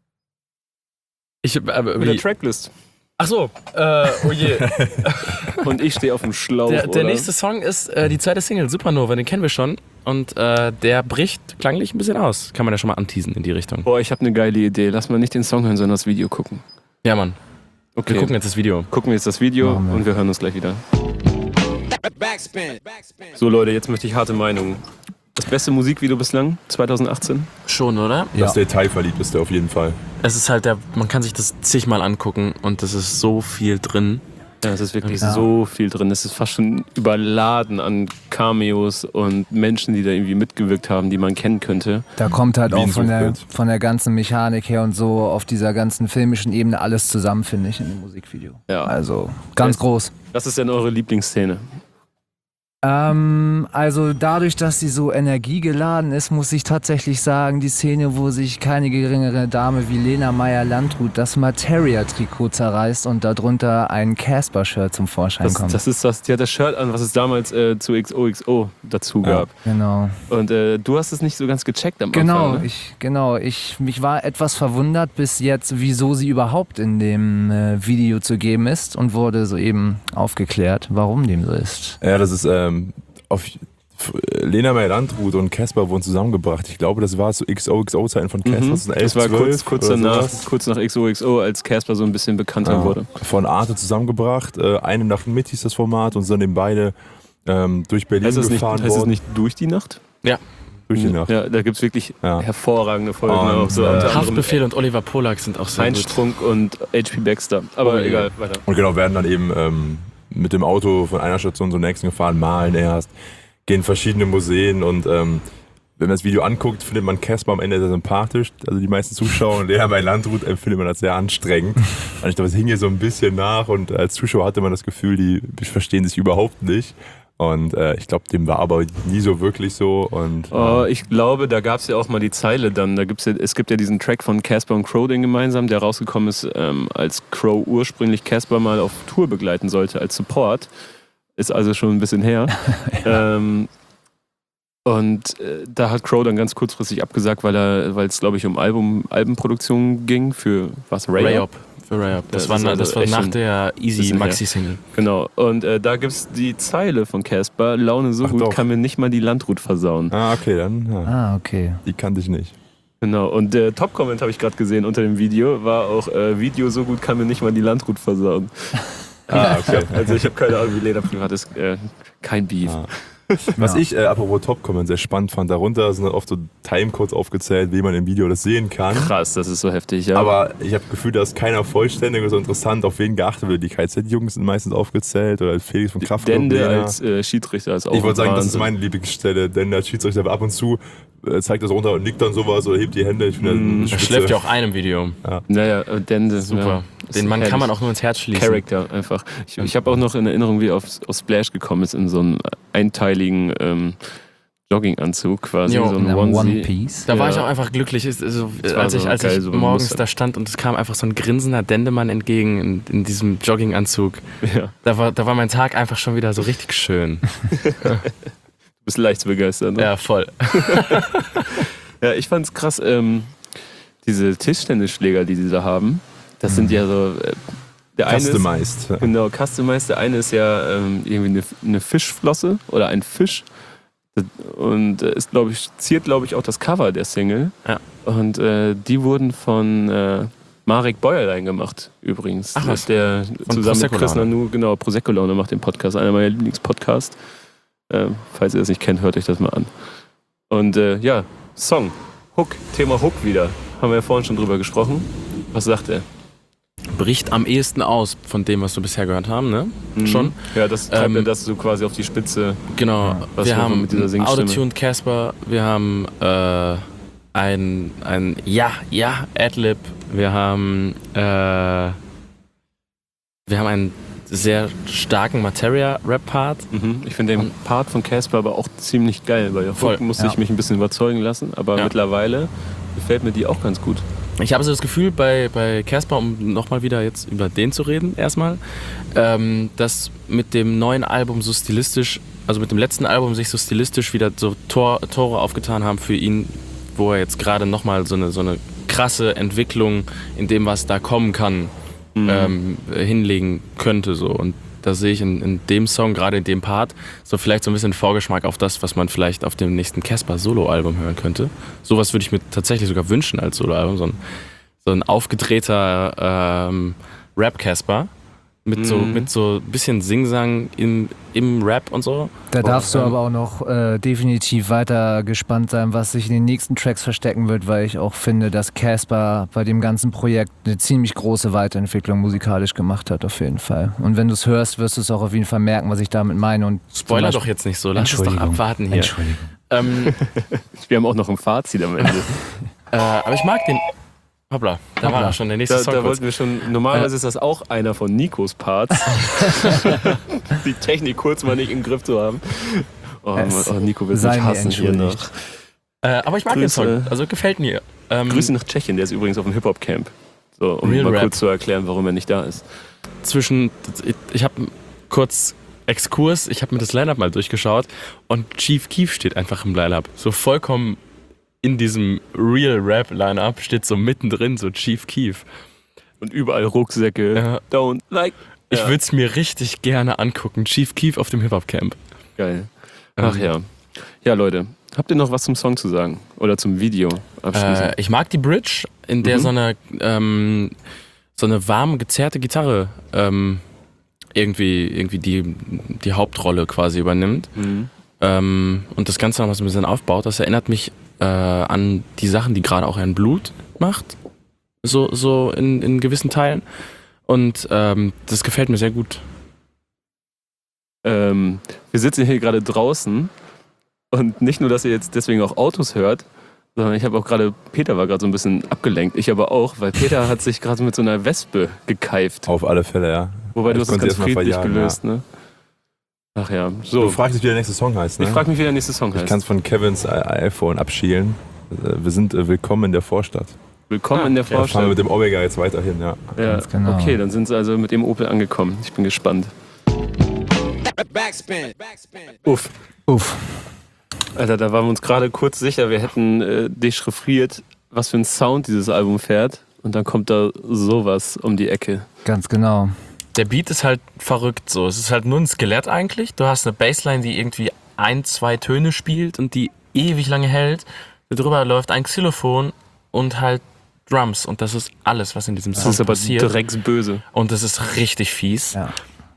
Ich, Mit der wie, Tracklist. ach so, oh je. Und ich stehe auf dem Schlauch. Der oder? nächste Song ist die zweite Single, Supernova, den kennen wir schon. Und der bricht klanglich ein bisschen aus. Kann man ja schon mal anteasen in die Richtung. Boah, ich habe eine geile Idee. Lass mal nicht den Song hören, sondern das Video gucken. Ja, Mann. Okay, Wir gucken jetzt das Video. gucken wir jetzt das Video Machen wir. und wir hören uns gleich wieder. So Leute, jetzt möchte ich harte Meinungen. Das beste Musikvideo bislang, 2018? Schon, oder? Das detailverliebteste auf jeden Fall. Es ist halt man kann sich das zigmal angucken und es ist so viel drin. Ja, es ist wirklich so viel drin. Es ist fast schon überladen an Cameos und Menschen, die da irgendwie mitgewirkt haben, die man kennen könnte. Da kommt halt Wie auch ein von Suchbild. von der ganzen Mechanik her und so auf dieser ganzen filmischen Ebene alles zusammen, finde ich, in dem Musikvideo. Ja. Also ganz groß. Was ist denn eure Lieblingsszene? Also dadurch, dass sie so energiegeladen ist, muss ich tatsächlich sagen, die Szene, wo sich keine geringere Dame wie Lena Meyer-Landrut das Materia-Trikot zerreißt und darunter ein Casper-Shirt zum Vorschein kommt. Die hat das Shirt an, was es damals zu XOXO dazu gab. Genau. Und du hast es nicht so ganz gecheckt am Anfang. Ne? Ich war etwas verwundert bis jetzt, wieso sie überhaupt in dem Video zu geben ist und wurde soeben aufgeklärt, warum dem so ist. Ja, das ist Lena Meyer-Landrut und Casper wurden zusammengebracht. Ich glaube, das war zu XOXO-Zeiten von Casper. Das war kurz nach XOXO, als Casper so ein bisschen bekannter wurde. Von Arte zusammengebracht. Eine Nacht mit hieß das Format und sind dann beide durch Berlin Heißt es gefahren nicht worden. durch die Nacht? Ja. Durch die Nacht. Ja, da gibt es wirklich Ja. hervorragende Folgen. Und, auch so unter anderem Haftbefehl und Oliver Polak sind auch sehr Heinz gut. Strunk und HP Baxter. Aber Oh, ja. egal, weiter. Und genau, werden dann eben mit dem Auto von einer Station zur nächsten gefahren, malen erst, gehen in verschiedene Museen und wenn man das Video anguckt, findet man Caspar am Ende sehr sympathisch. Also die meisten Zuschauer. Und bei Landrut empfindet man das sehr anstrengend. Und ich glaube, es hing hier so ein bisschen nach. Und als Zuschauer hatte man das Gefühl, die verstehen sich überhaupt nicht. Und ich glaube, dem war aber nie so wirklich so. Und, ich glaube, da gab es ja auch mal die Zeile dann. Es gibt ja diesen Track von Caspar und Crow, den gemeinsam, der rausgekommen ist, als Crow ursprünglich Caspar mal auf Tour begleiten sollte als Support. Ist also schon ein bisschen her. Ja. Da hat Crow dann ganz kurzfristig abgesagt, weil es, glaube ich, um Albenproduktion ging für was? Ray-Up. Für Ray-Up. Das war nach der Easy Maxi-Single. Genau. Und da gibt es die Zeile von Caspar: Laune so gut, kann mir nicht mal die Landrut versauen. Okay, dann. Ja. Okay. Die kannte ich nicht. Genau. Und der Top-Comment habe ich gerade gesehen unter dem Video, war auch: Video so gut, kann mir nicht mal die Landrut versauen. Okay. Also ich habe keine Ahnung, wie Leder privat ist. Kein Beef. Was ich, apropos Top-Comment, sehr spannend fand, darunter sind oft so Timecodes aufgezählt, wie man im Video das sehen kann. Krass, das ist so heftig, ja. Aber ich habe das Gefühl, da ist keiner vollständig und so interessant, auf wen geachtet wird. Die KZ-Jungs sind meistens aufgezählt oder Felix von Kraftklub. Dende als Schiedsrichter ist auch Ich wollte sagen, Wahnsinn. das ist meine Lieblingsstelle. Dende als Schiedsrichter, aber ab und zu zeigt das runter und nickt dann sowas oder hebt die Hände. Ich finde, er schläft ja auch ein im Video. Ja. Naja, Dende. Super. Den Mann kann man auch nur ins Herz schließen. Charakter einfach. Ich habe auch noch in Erinnerung, wie er auf Splash gekommen ist, in so einen einteiligen Jogginganzug quasi. Jo, so ein One Piece. Da war ich auch einfach glücklich, als ich morgens da stand und es kam einfach so ein grinsender Dendemann entgegen in diesem Jogginganzug. Ja. Da war mein Tag einfach schon wieder so richtig schön. Du bist leicht zu begeistern, ne? Ja, voll. Ja, ich fand's krass, diese Tischtennisschläger, die sie da haben, das sind ja so... Der eine customized. Ist, genau, customized. Der eine ist ja irgendwie eine Fischflosse oder ein Fisch. Und ziert, glaube ich, auch das Cover der Single. Ja. Und die wurden von Marek Bäuerlein gemacht, übrigens. Ach was. Der Von zusammen mit Chris Prosecco-Laune. Nanu, genau, Prosecco-Laune macht den Podcast, einer meiner Lieblingspodcasts. Falls ihr das nicht kennt, hört euch das mal an. Und Song, Hook, Thema Hook wieder. Haben wir ja vorhin schon drüber gesprochen. Was sagt er? Bricht am ehesten aus von dem, was wir bisher gehört haben, ne? Schon. Ja, das treibt mir das so quasi auf die Spitze. Genau. Was Wir haben mit dieser Singstimme. Autotuned Caspar, wir haben ein Adlib, wir haben einen sehr starken Materia-Rap-Part. Ich finde den Part von Caspar aber auch ziemlich geil, weil Hook musste ich mich ein bisschen überzeugen lassen, aber mittlerweile gefällt mir die auch ganz gut. Ich habe so das Gefühl bei Caspar, um nochmal wieder jetzt über den zu reden, erstmal, dass mit dem neuen Album so stilistisch, also mit dem letzten Album sich so stilistisch wieder so Tore aufgetan haben für ihn, wo er jetzt gerade nochmal so eine krasse Entwicklung in dem, was da kommen kann, hinlegen könnte. So. Und da sehe ich in dem Song, gerade in dem Part, so vielleicht so ein bisschen Vorgeschmack auf das, was man vielleicht auf dem nächsten Caspar-Solo-Album hören könnte. Sowas würde ich mir tatsächlich sogar wünschen als Solo-Album. So ein aufgedrehter Rap-Caspar mit so ein bisschen Singsang im Rap und so. Da darfst du aber auch noch definitiv weiter gespannt sein, was sich in den nächsten Tracks verstecken wird, weil ich auch finde, dass Caspar bei dem ganzen Projekt eine ziemlich große Weiterentwicklung musikalisch gemacht hat, auf jeden Fall. Und wenn du es hörst, wirst du es auch auf jeden Fall merken, was ich damit meine. Und Spoiler doch jetzt nicht so, lass es doch abwarten hier. Entschuldigung. Wir haben auch noch ein Fazit am Ende. Aber ich mag den... Hoppla, da war schon der nächste Song. Da wollten wir schon. Normalerweise ist das auch einer von Nikos Parts. Die Technik kurz mal nicht im Griff zu haben. Nico wird mich hassen hier noch. Aber ich mag den Song, also gefällt mir. Grüße nach Tschechien, der ist übrigens auf dem Hip-Hop-Camp. So, um Real mal Rap. kurz zu erklären, warum er nicht da ist. Ich habe kurz Exkurs, ich habe mir das Line-Up mal durchgeschaut und Chief Keef steht einfach im Line-Up. So vollkommen in diesem Real Rap Line-Up steht so mittendrin so Chief Keef. Und überall Rucksäcke. Ja. Don't like. Ich würde es mir richtig gerne angucken. Chief Keef auf dem Hip-Hop-Camp. Geil. Ach ja. Ja, Leute, habt ihr noch was zum Song zu sagen? Oder zum Video abschließend? Ich mag die Bridge, in der so eine warme, gezerrte Gitarre irgendwie die Hauptrolle quasi übernimmt. Und das Ganze noch mal so ein bisschen aufbaut. Das erinnert mich an die Sachen, die gerade auch ein Blut macht. So in gewissen Teilen. Und das gefällt mir sehr gut. Wir sitzen hier gerade draußen Und nicht nur, dass ihr jetzt deswegen auch Autos hört, sondern ich habe auch gerade, Peter war gerade so ein bisschen abgelenkt. Ich aber auch, weil Peter hat sich gerade mit so einer Wespe gekeift. Auf alle Fälle, ja. Wobei du Ich hast es konnte ganz sie erst mal friedlich verjagen, gelöst, ne? Ach ja, so. Du fragst dich, wie der nächste Song heißt, ne? Ich frage mich, wie der nächste Song Ich heißt. kann es von Kevins iPhone abschielen. Wir sind willkommen in der Vorstadt. Willkommen in der Ja, fahren wir Vorstadt. mit dem Omega jetzt weiterhin, ja. Ja, Ganz genau. okay, dann sind sie also mit dem Opel angekommen. Ich bin gespannt. Uff. Alter, da waren wir uns gerade kurz sicher, wir hätten dechiffriert, was für ein Sound dieses Album fährt. Und dann kommt da sowas um die Ecke. Ganz genau. Der Beat ist halt verrückt so. Es ist halt nur ein Skelett eigentlich. Du hast eine Bassline, die irgendwie 1-2 Töne spielt und die ewig lange hält. Darüber läuft ein Xylophon und halt Drums. Und das ist alles, was in diesem Das Song ist aber passiert. drecksböse. Und das ist richtig fies. Ja.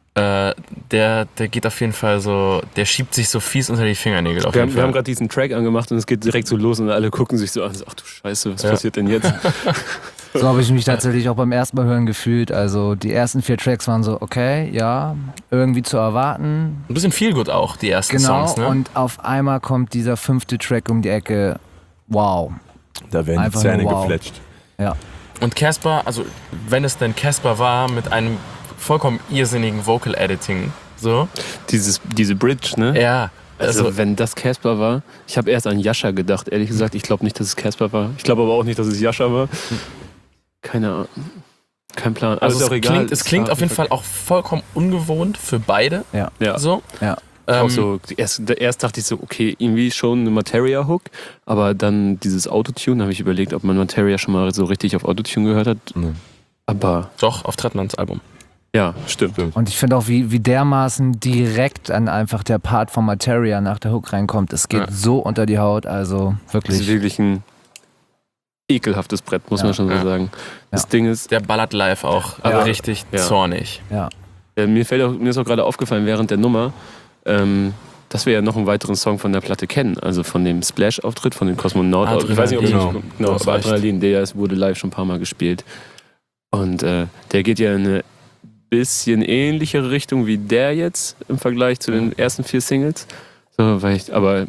Der geht auf jeden Fall so, der schiebt sich so fies unter die Fingernägel auf Wir jeden haben Fall. gerade diesen Track angemacht und es geht direkt so los und alle gucken sich so an. Ach du Scheiße, was passiert denn jetzt? So habe ich mich tatsächlich auch beim ersten Mal hören gefühlt. Also die ersten 4 Tracks waren so, okay, ja, irgendwie zu erwarten. Ein bisschen Feelgood auch, die ersten Genau, Songs, ne? und auf einmal kommt dieser 5. Track um die Ecke. Wow. Da werden die Einfach Zähne nur wow. gefletscht. Ja. Und Casper, also wenn es denn Casper war, mit einem vollkommen irrsinnigen Vocal Editing, so. Diese Bridge, ne? Ja, Also wenn das Casper war, ich habe erst an Jascha gedacht, ehrlich gesagt. Ich glaube nicht, dass es Casper war. Ich glaube aber auch nicht, dass es Jascha war. Keine Ahnung. Kein Plan. also ist auch egal. es klingt auf jeden Fall auch vollkommen ungewohnt für beide, Ja. so. Ja. Auch so, erst dachte ich so, okay, irgendwie schon eine Materia-Hook, aber dann dieses Autotune, habe ich überlegt, ob man Materia schon mal so richtig auf Autotune gehört hat. Nee. Aber Doch, auf Trettmanns Album. ja, stimmt. Und ich finde auch, wie dermaßen direkt an einfach der Part von Materia nach der Hook reinkommt. Es geht Ja. so unter die Haut, also Das ist wirklich. wirklich ein ekelhaftes Brett, muss Ja. man schon so Ja. sagen. Das Ja. Ding ist, Der ballert live auch, Ja. aber richtig Ja. zornig. Ja. mir ist auch gerade aufgefallen während der Nummer, dass wir ja noch einen weiteren Song von der Platte kennen, also von dem Splash-Auftritt, von dem Kosmonaut. Ich weiß nicht, ob Adrenalin. genau, Du hast aber recht. Adrenalin, der wurde live schon ein paar Mal gespielt. Und der geht ja in eine bisschen ähnlichere Richtung wie der jetzt im Vergleich zu den ersten 4 Singles. So, aber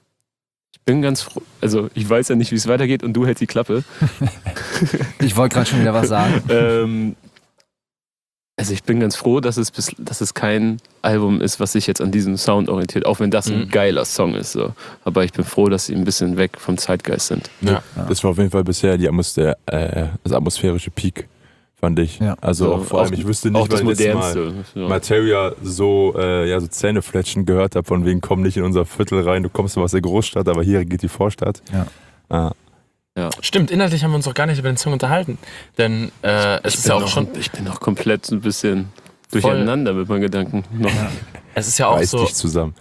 ich bin ganz froh, also ich weiß ja nicht, wie es weitergeht und du hältst die Klappe. Ich wollte gerade schon wieder was sagen. Also ich bin ganz froh, dass es kein Album ist, was sich jetzt an diesem Sound orientiert, auch wenn das ein geiler Song ist. So. Aber ich bin froh, dass sie ein bisschen weg vom Zeitgeist sind. Ja. Das war auf jeden Fall bisher das atmosphärische Peak, fand ich. Ja. Also So, auch vor allem, ich wüsste nicht, auch das weil ich letztes Mal Modernste. So. Materia so Zähnefletschen gehört habe, von wegen komm nicht in unser Viertel rein, du kommst aus der Großstadt, aber hier geht die Vorstadt. Ja. Stimmt, inhaltlich haben wir uns auch gar nicht über den Song unterhalten. Denn es ist ja auch schon. Ich bin auch komplett ein bisschen durcheinander mit meinen Gedanken. Noch. Es ist ja auch Reiß so dich zusammen.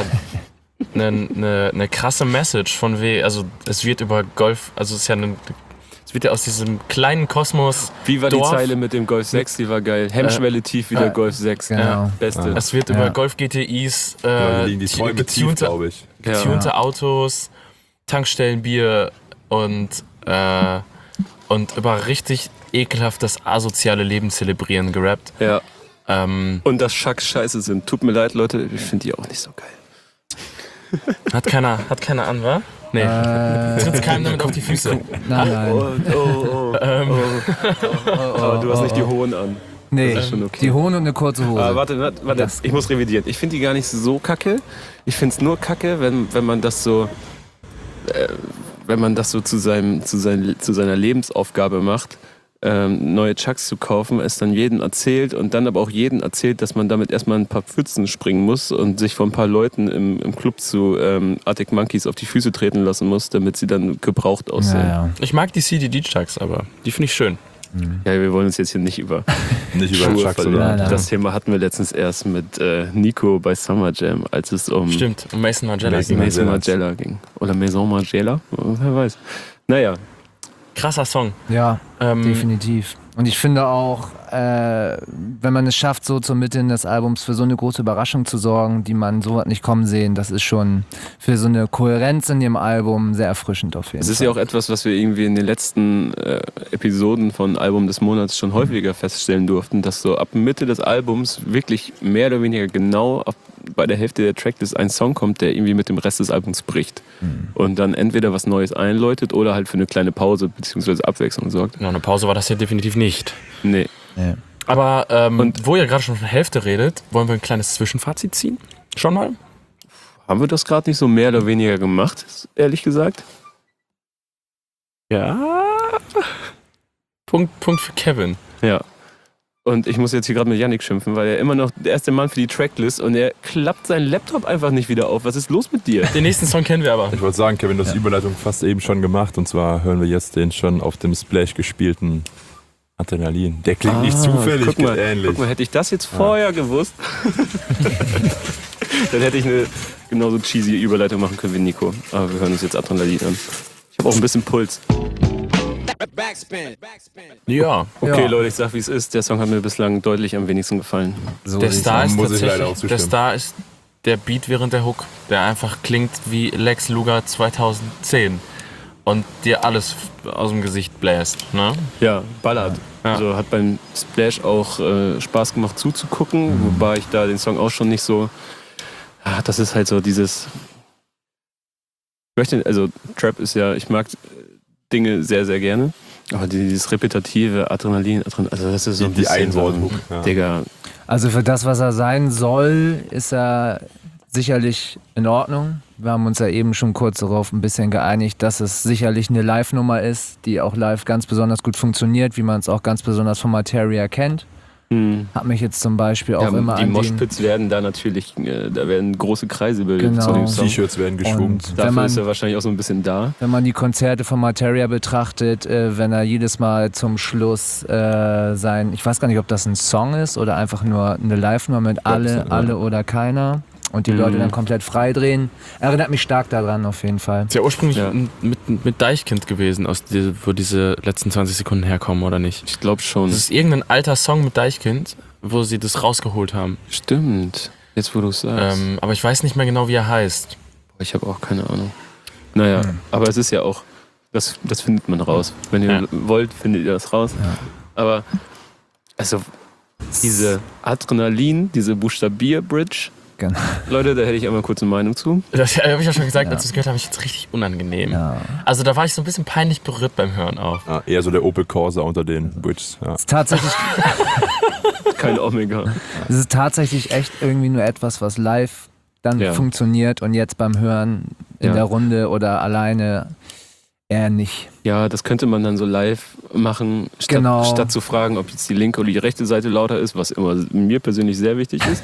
eine krasse Message von es wird über Golf, also es ist ja es wird ja aus diesem kleinen Kosmos. Wie war Dorf. die Zeile mit dem Golf 6? Die war geil. Hemmschwelle tief wie der Golf 6. Genau. Beste. Es wird über Golf GTIs, Hier liegen die Träume tief, glaube ich. getunte Autos, Tankstellenbier und über richtig ekelhaftes asoziale Leben zelebrieren gerappt. Ja. Ähm, Und dass Schacks scheiße sind. Tut mir leid, Leute, ich finde die auch nicht so geil. hat keiner an, wa? Nee. Tritt's keinem damit auf die Füße. Nein. Aber du hast nicht die hohen an. Nee, Das ist schon okay. die Hohn und eine kurze Hose. Aber warte, ich muss revidieren. Ich finde die gar nicht so kacke. Ich finde es nur kacke, wenn man das so zu seiner Lebensaufgabe macht, neue Chucks zu kaufen, es dann jedem erzählt und dann aber auch jedem erzählt, dass man damit erstmal ein paar Pfützen springen muss und sich von ein paar Leuten im Club zu Arctic Monkeys auf die Füße treten lassen muss, damit sie dann gebraucht aussehen. Ja. Ich mag die CDD-Chucks, aber die finde ich schön. Ja, wir wollen uns jetzt hier nicht über Nicht über Schuhe Chucks verlieren. oder Nein. Das Thema hatten wir letztens erst mit Nico bei Summer Jam, als es um Stimmt, und Mason Margiela. Mason ging. Maison Margiela. Margiela ging. Oder Maison Margiela? Wer weiß. Naja, Krasser Song. Ja, Ähm, definitiv. Und ich finde auch, wenn man es schafft, so zur Mitte des Albums für so eine große Überraschung zu sorgen, die man so hat nicht kommen sehen, das ist schon für so eine Kohärenz in dem Album sehr erfrischend auf jeden es Fall. ist ja auch etwas, was wir irgendwie in den letzten Episoden von Album des Monats schon häufiger feststellen durften, dass so ab Mitte des Albums wirklich mehr oder weniger genau bei der Hälfte der Tracklist ein Song kommt, der irgendwie mit dem Rest des Albums bricht. Und dann entweder was Neues einläutet oder halt für eine kleine Pause bzw. Abwechslung sorgt. Ja, eine Pause war das hier definitiv nicht. Nee. Ja. Aber wo ihr gerade schon von der Hälfte redet, wollen wir ein kleines Zwischenfazit ziehen? Schon mal? Haben wir das gerade nicht so mehr oder weniger gemacht, ehrlich gesagt? Ja. Punkt für Kevin. Ja. Und ich muss jetzt hier gerade mit Yannick schimpfen, weil er immer noch der erste Mann für die Tracklist und er klappt seinen Laptop einfach nicht wieder auf. Was ist los mit dir? Den nächsten Song kennen wir aber. Ich wollte sagen, Kevin, du hast die Überleitung fast eben schon gemacht. Und zwar hören wir jetzt den schon auf dem Splash gespielten Adrenalin. Der klingt nicht zufällig, guck mal, ähnlich. Guck mal, hätte ich das jetzt vorher gewusst, dann hätte ich eine genauso cheesy Überleitung machen können wie Nico. Aber wir hören uns jetzt Adrenalin an. Ich habe auch ein bisschen Puls. Ja. Okay, Ja. Leute, ich sag wie es ist. Der Song hat mir bislang deutlich am wenigsten gefallen. So Der sieht's Star aus. ist muss ich leider auch tatsächlich, der zustimmen. Star ist der Beat während der Hook, der einfach klingt wie Lex Luger 2010 und dir alles aus dem Gesicht bläst. Ne? Ja, ballert. Ja. Also hat beim Splash auch Spaß gemacht zuzugucken, wobei ich da den Song auch schon nicht so. Das ist halt so dieses. Also Trap ist ja, ich mag Dinge sehr, sehr gerne. Aber dieses repetitive Adrenalin, also das ist so ein Die bisschen so, Einworthook, ja. Digga, Also für das, was er sein soll, ist er sicherlich in Ordnung. Wir haben uns ja eben schon kurz darauf ein bisschen geeinigt, dass es sicherlich eine Live-Nummer ist, die auch live ganz besonders gut funktioniert, wie man es auch ganz besonders von Materia kennt. Hat mich jetzt zum Beispiel auch ja, immer die an den... Moshpits werden da natürlich, da werden große Kreise bildet Genau. zu dem Song. T-Shirts werden geschwungen. Und wenn Dafür ist er man, wahrscheinlich auch so ein bisschen da. wenn man die Konzerte von Materia betrachtet, wenn er jedes Mal zum Schluss sein, ich weiß gar nicht, ob das ein Song ist oder einfach nur eine Live-Nummer mit alle oder keiner und die Leute dann komplett frei drehen, erinnert mich stark daran auf jeden Fall. Ist ja ursprünglich Ja. mit Deichkind gewesen, wo diese letzten 20 Sekunden herkommen, oder nicht? Ich glaube schon. Das ist irgendein alter Song mit Deichkind, wo sie das rausgeholt haben. Stimmt. Jetzt, wo du es sagst. Aber ich weiß nicht mehr genau, wie er heißt. Ich habe auch keine Ahnung. Naja, aber es ist ja auch, das findet man raus. Wenn ihr wollt, findet ihr das raus. Ja. Aber, also, diese Adrenalin, diese Buchstabier-Bridge, Genau. Leute, da hätte ich einmal kurz eine Meinung zu. Das habe ich ja schon gesagt, als ich es gehört habe, ich jetzt richtig unangenehm. Ja. Also da war ich so ein bisschen peinlich berührt beim Hören auch. Ja, eher so der Opel Corsa unter den Bridges. Ja. Es ist tatsächlich, Kein Omega. es ist tatsächlich echt irgendwie nur etwas, was live dann Ja. funktioniert und jetzt beim Hören in Ja. der Runde oder alleine eher nicht. Ja, das könnte man dann so live machen, statt zu fragen, ob jetzt die linke oder die rechte Seite lauter ist, was immer mir persönlich sehr wichtig ist.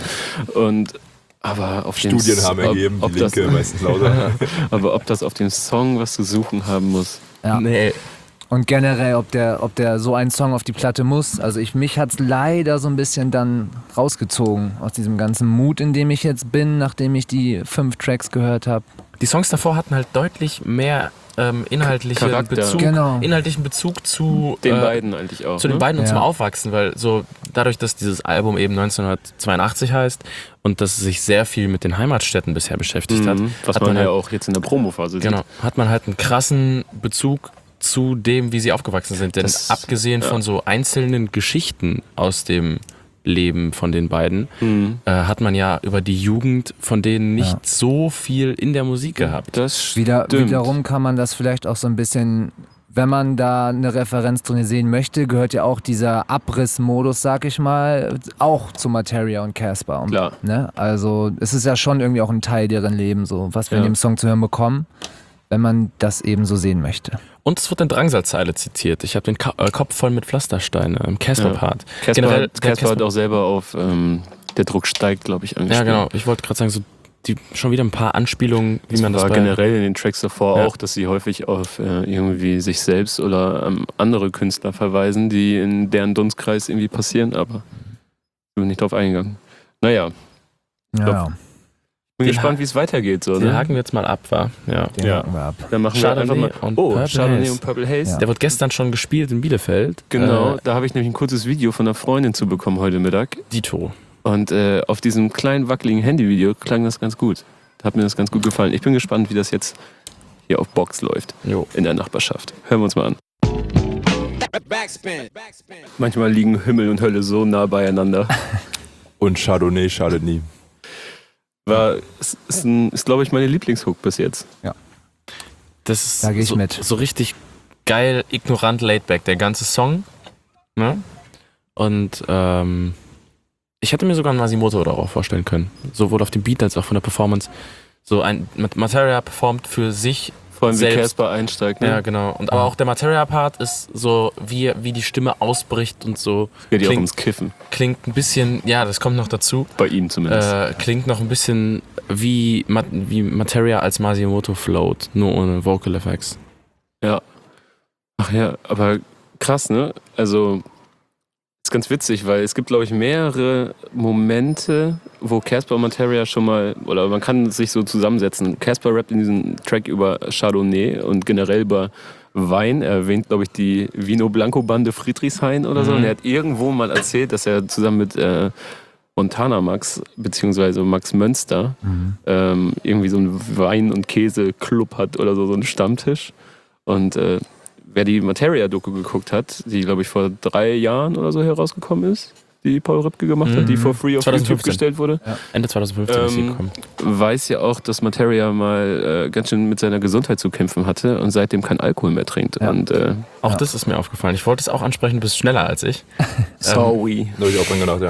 Aber auf dem Studien haben ergeben, die linke meistens lauter. Aber ob das auf dem Song was zu suchen haben muss. Ja. Nee. Und generell, ob der so einen Song auf die Platte muss. Also mich hat es leider so ein bisschen dann rausgezogen aus diesem ganzen Mut, in dem ich jetzt bin, nachdem ich die 5 Tracks gehört habe. Die Songs davor hatten halt deutlich mehr inhaltlichen Charakter. Bezug zu Den beiden eigentlich auch. zu den beiden und Ja. zum Aufwachsen, weil so dadurch, dass dieses Album eben 1982 heißt und dass es sich sehr viel mit den Heimatstädten bisher beschäftigt hat, Was hat man man ja halt, auch jetzt in der Promophase genau, sieht. hat man halt einen krassen Bezug zu dem, wie sie aufgewachsen sind. Denn Das- abgesehen von so einzelnen Geschichten aus dem Leben von den beiden, hat man ja über die Jugend von denen nicht so viel in der Musik gehabt. Das stimmt. Wiederum kann man das vielleicht auch so ein bisschen, wenn man da eine Referenz drin sehen möchte, gehört ja auch dieser Abrissmodus, sag ich mal, auch zu Materia und Casper. Klar. Ne? Also es ist ja schon irgendwie auch ein Teil deren Leben, so was wir in Ja. dem Song zu hören bekommen, wenn man das eben so sehen möchte. Und es wird in Drangsalzeile zitiert. Ich habe den Kopf voll mit Pflastersteine im Casper-Part. Casper hat auch selber auf Der Druck steigt, glaube ich, Ja, angespielt. genau. Ich wollte gerade sagen, so schon wieder ein paar Anspielungen, wie man das war bei... generell in den Tracks davor Ja. auch, dass sie häufig auf irgendwie sich selbst oder andere Künstler verweisen, die in deren Dunstkreis irgendwie passieren, aber ich bin nicht drauf eingegangen. Naja, Ja, bin Den gespannt, wie es weitergeht. So, Den ne? haken wir jetzt mal ab, wa? Ja. den Ja. haken wir ab. Dann machen wir Chardonnay einfach mal. und Oh, Purple Chardonnay Haze. und Purple Haze. Ja. Der wurde gestern schon gespielt in Bielefeld. Genau, da habe ich nämlich ein kurzes Video von einer Freundin zu bekommen heute Mittag. Dito. Und auf diesem kleinen, wackeligen Handyvideo klang das ganz gut. Hat mir das ganz gut gefallen. Ich bin gespannt, wie das jetzt hier auf Box läuft Jo. in der Nachbarschaft. Hören wir uns mal an. Manchmal liegen Himmel und Hölle so nah beieinander. Und Chardonnay schadet nie. Ist glaube ich, meine Lieblingshook bis jetzt. Das ist Da geh ich mit. so richtig geil, ignorant, laidback, der ganze Song. Ne? Und ich hätte mir sogar einen Masimoto darauf vorstellen können. Sowohl auf dem Beat als auch von der Performance. So ein Materia performt für sich. Vor allem wie selbst. Casper einsteigt. Ne? Ja, genau. Und aber auch der Materia-Part ist so, wie die Stimme ausbricht und so. Geht ja auch ums Kiffen. Klingt ein bisschen, ja, das kommt noch dazu. Bei ihm zumindest. Klingt noch ein bisschen wie Materia als Masimoto float, nur ohne Vocal Effects. Ja. Ach ja, aber krass, ne? Also, ist ganz witzig, weil es gibt, glaube ich, mehrere Momente, wo Casper und Materia schon mal, oder man kann sich so zusammensetzen. Casper rappt in diesem Track über Chardonnay und generell über Wein. Er erwähnt, glaube ich, die Vino Blanco Bande Friedrichshain oder so. Und er hat irgendwo mal erzählt, dass er zusammen mit Montana Max, beziehungsweise Max Mönster, irgendwie so einen Wein- und Käse-Club hat oder so einen Stammtisch. Und wer die Materia-Doku geguckt hat, die, glaube ich, vor 3 Jahren oder so herausgekommen ist, die Paul Ripke gemacht hat, die for free auf 2015. YouTube gestellt wurde, Ende 2015 ist sie gekommen. weiß ja auch, dass Materia mal ganz schön mit seiner Gesundheit zu kämpfen hatte und seitdem kein Alkohol mehr trinkt. Ja. Und Auch das ist mir aufgefallen. Ich wollte es auch ansprechen, du bist schneller als ich. sorry. Da habe ich auch dran gedacht, ja.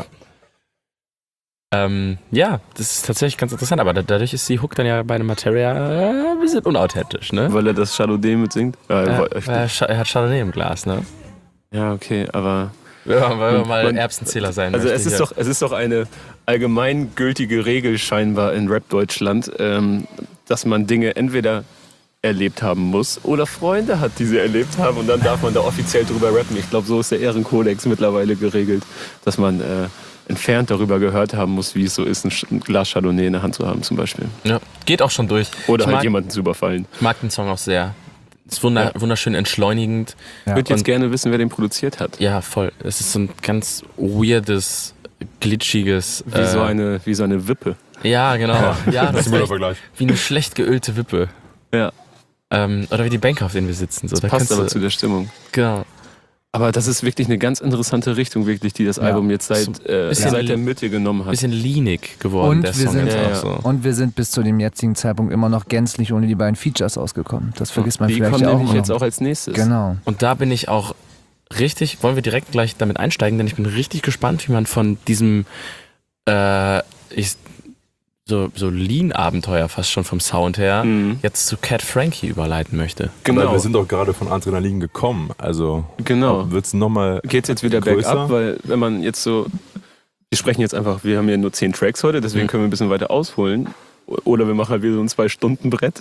Ja, das ist tatsächlich ganz interessant, aber dadurch ist die Hook dann ja bei einem Materia ein bisschen unauthentisch, ne? Weil er das Chardonnay mitsingt. Er hat Chardonnay im Glas, ne? Ja, okay, aber... Weil wir mal Man- Erbsenzähler sein Also möchte es ist doch eine allgemeingültige Regel scheinbar in Rap-Deutschland, dass man Dinge entweder erlebt haben muss oder Freunde hat, die sie erlebt haben und dann darf man da offiziell drüber rappen. Ich glaube, so ist der Ehrenkodex mittlerweile geregelt, dass man entfernt darüber gehört haben muss, wie es so ist, ein Glas Chardonnay in der Hand zu haben zum Beispiel. Ja, geht auch schon durch. Oder ich halt mag, jemanden zu überfallen. ich mag den Song auch sehr. Ist wunderschön entschleunigend. Ich würde jetzt Und- gerne wissen, wer den produziert hat. Ja, voll. Es ist so ein ganz weirdes, glitschiges... Wie so eine Wippe. Ja, genau. Ja, Das ist ein guter echt Vergleich. wie eine schlecht geölte Wippe. Ja, Oder wie die Bänke, auf denen wir sitzen. So, da passt kannst aber du, zu der Stimmung. genau. Aber das ist wirklich eine ganz interessante Richtung, wirklich, die das Ja. Album jetzt So bisschen seit der Mitte genommen hat. Bisschen leanig geworden, Und der wir Song sind- jetzt Ja, auch ja. so. Und wir sind bis zu dem jetzigen Zeitpunkt immer noch gänzlich ohne die beiden Features ausgekommen. Das vergisst man Die vielleicht kommen ja auch nämlich noch. jetzt auch als nächstes. Genau. Und da bin ich auch richtig, wollen wir direkt gleich damit einsteigen, denn ich bin richtig gespannt, wie man von diesem so Lean-Abenteuer fast schon vom Sound her jetzt zu Cat Frankie überleiten möchte. Aber Genau, wir sind doch gerade von Adrenalin gekommen. Also genau. wird es nochmal Geht's jetzt wieder größer? bergab, weil wenn man jetzt so, wir sprechen jetzt einfach, wir haben ja nur 10 Tracks heute, deswegen können wir ein bisschen weiter ausholen. Oder wir machen halt wieder so ein 2-Stunden-Brett.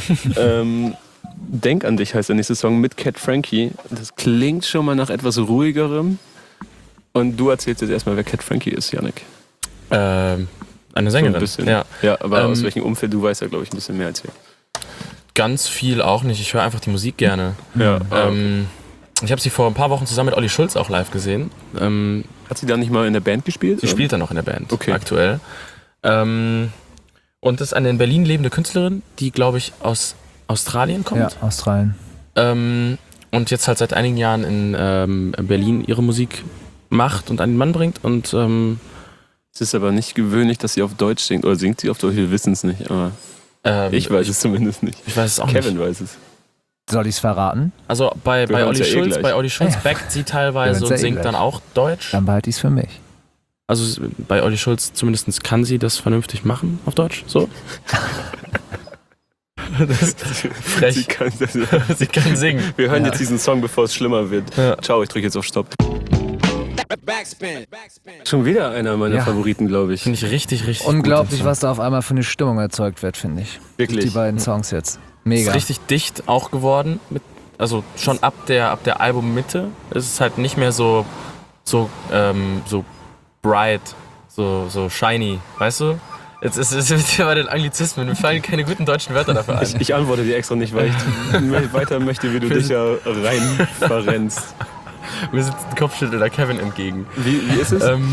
Denk an dich heißt der nächste Song mit Cat Frankie. Das klingt schon mal nach etwas ruhigerem. Und du erzählst jetzt erstmal, wer Cat Frankie ist, Yannick. Eine So Sängerin. ein bisschen. Ja, Ja, aber aus Ähm, welchem Umfeld, du weißt ja, glaube ich, ein bisschen mehr als wir. ganz viel auch nicht. Ich höre einfach die Musik gerne. Ja, Ich habe sie vor ein paar Wochen zusammen mit Olli Schulz auch live gesehen. hat sie da nicht mal in der Band gespielt? Sie spielt dann noch in der Band Okay. aktuell. Und das ist eine in Berlin lebende Künstlerin, die, glaube ich, aus Australien kommt. Ja, Australien. Und jetzt halt seit einigen Jahren in Berlin ihre Musik macht und an den Mann bringt. Und Es ist aber nicht gewöhnlich, dass sie auf Deutsch singt. Oder singt sie auf Deutsch? Wir wissen es nicht. Aber ich weiß es zumindest nicht. Ich weiß es auch Kevin nicht. weiß es. Soll ich es verraten? Also bei hören's Olli ja Schulz, gleich. bei Olli Schulz Ja. backt sie Wir teilweise hören's und ja singt gleich. dann auch Deutsch. Dann behalte ich es für mich. Also bei Olli Schulz zumindest kann sie das vernünftig machen auf Deutsch. So. Das ist frech. Sie kann, Sie kann singen. wir hören jetzt diesen Song, bevor es schlimmer wird. Ja. Ciao, ich drücke jetzt auf Stopp. Schon wieder einer meiner Ja. Favoriten, glaube ich. Finde ich richtig, richtig Unglaublich, gut. was da auf einmal für eine Stimmung erzeugt wird, finde ich. Wirklich. Die beiden Songs jetzt. Ist Mega. richtig dicht auch geworden. Also schon ab der Albummitte ist es halt nicht mehr so bright, so shiny, weißt du? Jetzt ist ja bei den Anglizismen, mir fallen keine guten deutschen Wörter dafür ein. Ich antworte dir extra nicht, weil ich weiter möchte, wie du dich ja rein verrennst. Mir sitzt ein Kopfschüttelnder Kevin entgegen. Wie ist es? wird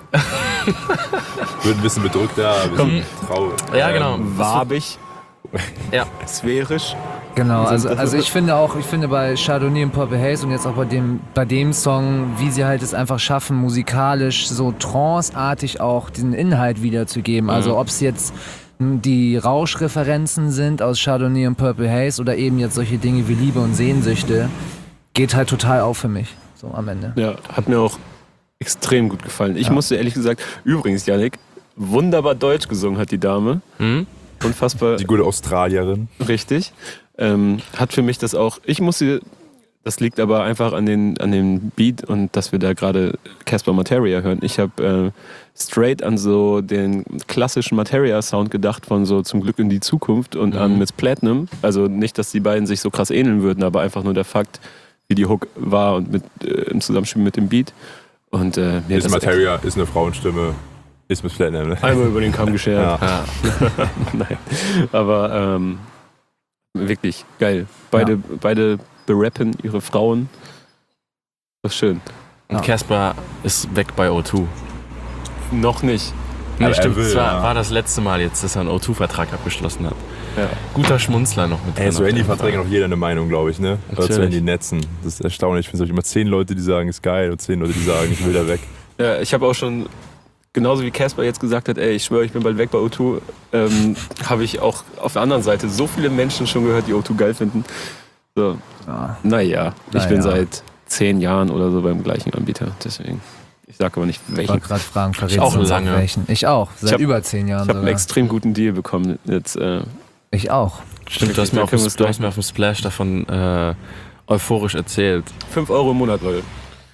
ein bisschen bedrückter, ein bisschen traurig. Ja, genau. Wabig, Ja, sphärisch. Genau, also ich finde bei Chardonnay und Purple Haze und jetzt auch bei dem Song, wie sie halt es einfach schaffen, musikalisch so tranceartig auch den Inhalt wiederzugeben. Also ob es jetzt die Rauschreferenzen sind aus Chardonnay und Purple Haze oder eben jetzt solche Dinge wie Liebe und Sehnsüchte, geht halt total auf für mich, so am Ende. Ja, hat mir auch extrem gut gefallen. Ich musste ehrlich gesagt, übrigens, Yannick, wunderbar Deutsch gesungen hat die Dame. Unfassbar. Die gute Australierin. Richtig. Hat für mich das auch, das liegt aber einfach an den Beat und dass wir da gerade Casper Materia hören. Ich habe straight an so den klassischen Materia-Sound gedacht von so Zum Glück in die Zukunft und an Miss Platinum. Also nicht, dass die beiden sich so krass ähneln würden, aber einfach nur der Fakt, wie die Hook war und im Zusammenspiel mit dem Beat. Und Miss Materia ist eine Frauenstimme. Ist Miss Platinum, ne? Einmal über den Kamm geschert. Ja. Nein. Aber wirklich geil. Beide berappen ihre Frauen. Das ist schön. Und Casper ist weg bei O2. Noch nicht. Nee, stimmt. Das war das letzte Mal jetzt, dass er einen O2-Vertrag abgeschlossen hat. Ja. Guter Schmunzler noch mit drin. So Handyverträge noch jeder eine Meinung, glaube ich, ne? Oder zu Handy-Netzen. Das ist erstaunlich. Ich finde es immer 10 Leute, die sagen, ist geil und 10 Leute, die sagen, ich will da weg. Ja, ich habe auch schon, genauso wie Casper jetzt gesagt hat, ey, ich schwöre, ich bin bald weg bei O2, habe ich auch auf der anderen Seite so viele Menschen schon gehört, die O2 geil finden. So. Naja, ich bin seit 10 Jahren oder so beim gleichen Anbieter, deswegen. Ich sage aber nicht welchen. Ich wollte gerade fragen, ich auch lange. Welchen. Ich auch, seit über 10 Jahren. Ich habe einen extrem guten Deal bekommen. Jetzt, ich auch. Stimmt, du hast mir auf dem Splash davon euphorisch erzählt. 5 Euro im Monat, Leute.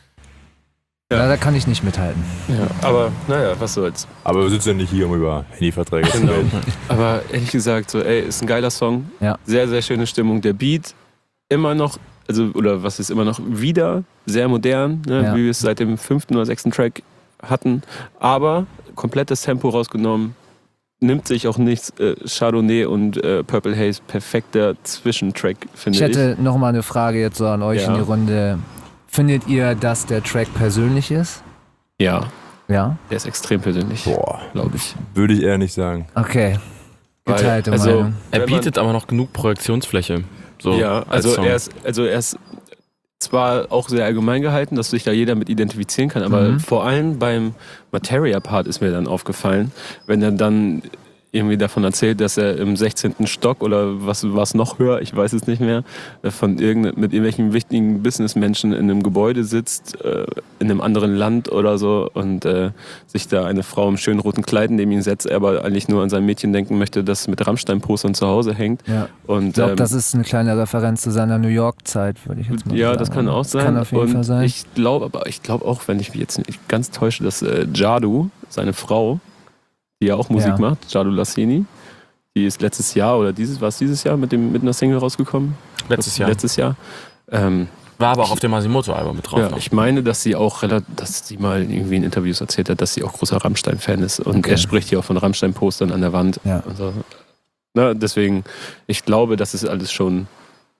Ja, da kann ich nicht mithalten. Ja, aber naja, was soll's. Aber wir sitzen ja nicht hier, um über Handyverträge zu reden. Aber ehrlich gesagt, so, ey, ist ein geiler Song. Ja. Sehr, sehr schöne Stimmung. Der Beat immer noch, immer noch wieder sehr modern, ne, wie wir es seit dem 5. oder 6. Track hatten. Aber komplettes Tempo rausgenommen. Nimmt sich auch nichts. Chardonnay und Purple Haze, perfekter Zwischentrack, finde ich. Ich hätte noch mal eine Frage jetzt so an euch in die Runde. Findet ihr, dass der Track persönlich ist? Ja. Ja? Der ist extrem persönlich. Boah, glaube ich. Würde ich eher nicht sagen. Okay. Geteilte Meinung. Er bietet aber noch genug Projektionsfläche. So ja, er ist zwar auch sehr allgemein gehalten, dass sich da jeder mit identifizieren kann, aber vor allem beim Materia-Part ist mir dann aufgefallen, wenn er dann irgendwie davon erzählt, dass er im 16. Stock oder was noch höher, ich weiß es nicht mehr, mit irgendwelchen wichtigen Businessmenschen in einem Gebäude sitzt, in einem anderen Land oder so und sich da eine Frau im schönen roten Kleid neben ihn setzt, er aber eigentlich nur an sein Mädchen denken möchte, das mit Rammstein-Postern zu Hause hängt. Ja. Und, ich glaube, das ist eine kleine Referenz zu seiner New York-Zeit, würde ich jetzt mal sagen. Ja, das kann auch sein. Kann auf jeden Fall sein. Ich glaube auch, wenn ich mich jetzt nicht ganz täusche, dass Jadu, seine Frau, die ja auch Musik macht, Jadu Lassini. Die ist letztes Jahr oder dieses Jahr mit einer Single rausgekommen? Letztes Jahr. War aber auch auf dem Masimoto-Album mit drauf. Ja, ich meine, dass sie mal irgendwie in Interviews erzählt hat, dass sie auch großer Rammstein-Fan ist. Und er spricht hier auch von Rammstein-Postern an der Wand. Ja. Und so. Na, deswegen, ich glaube, das ist alles schon,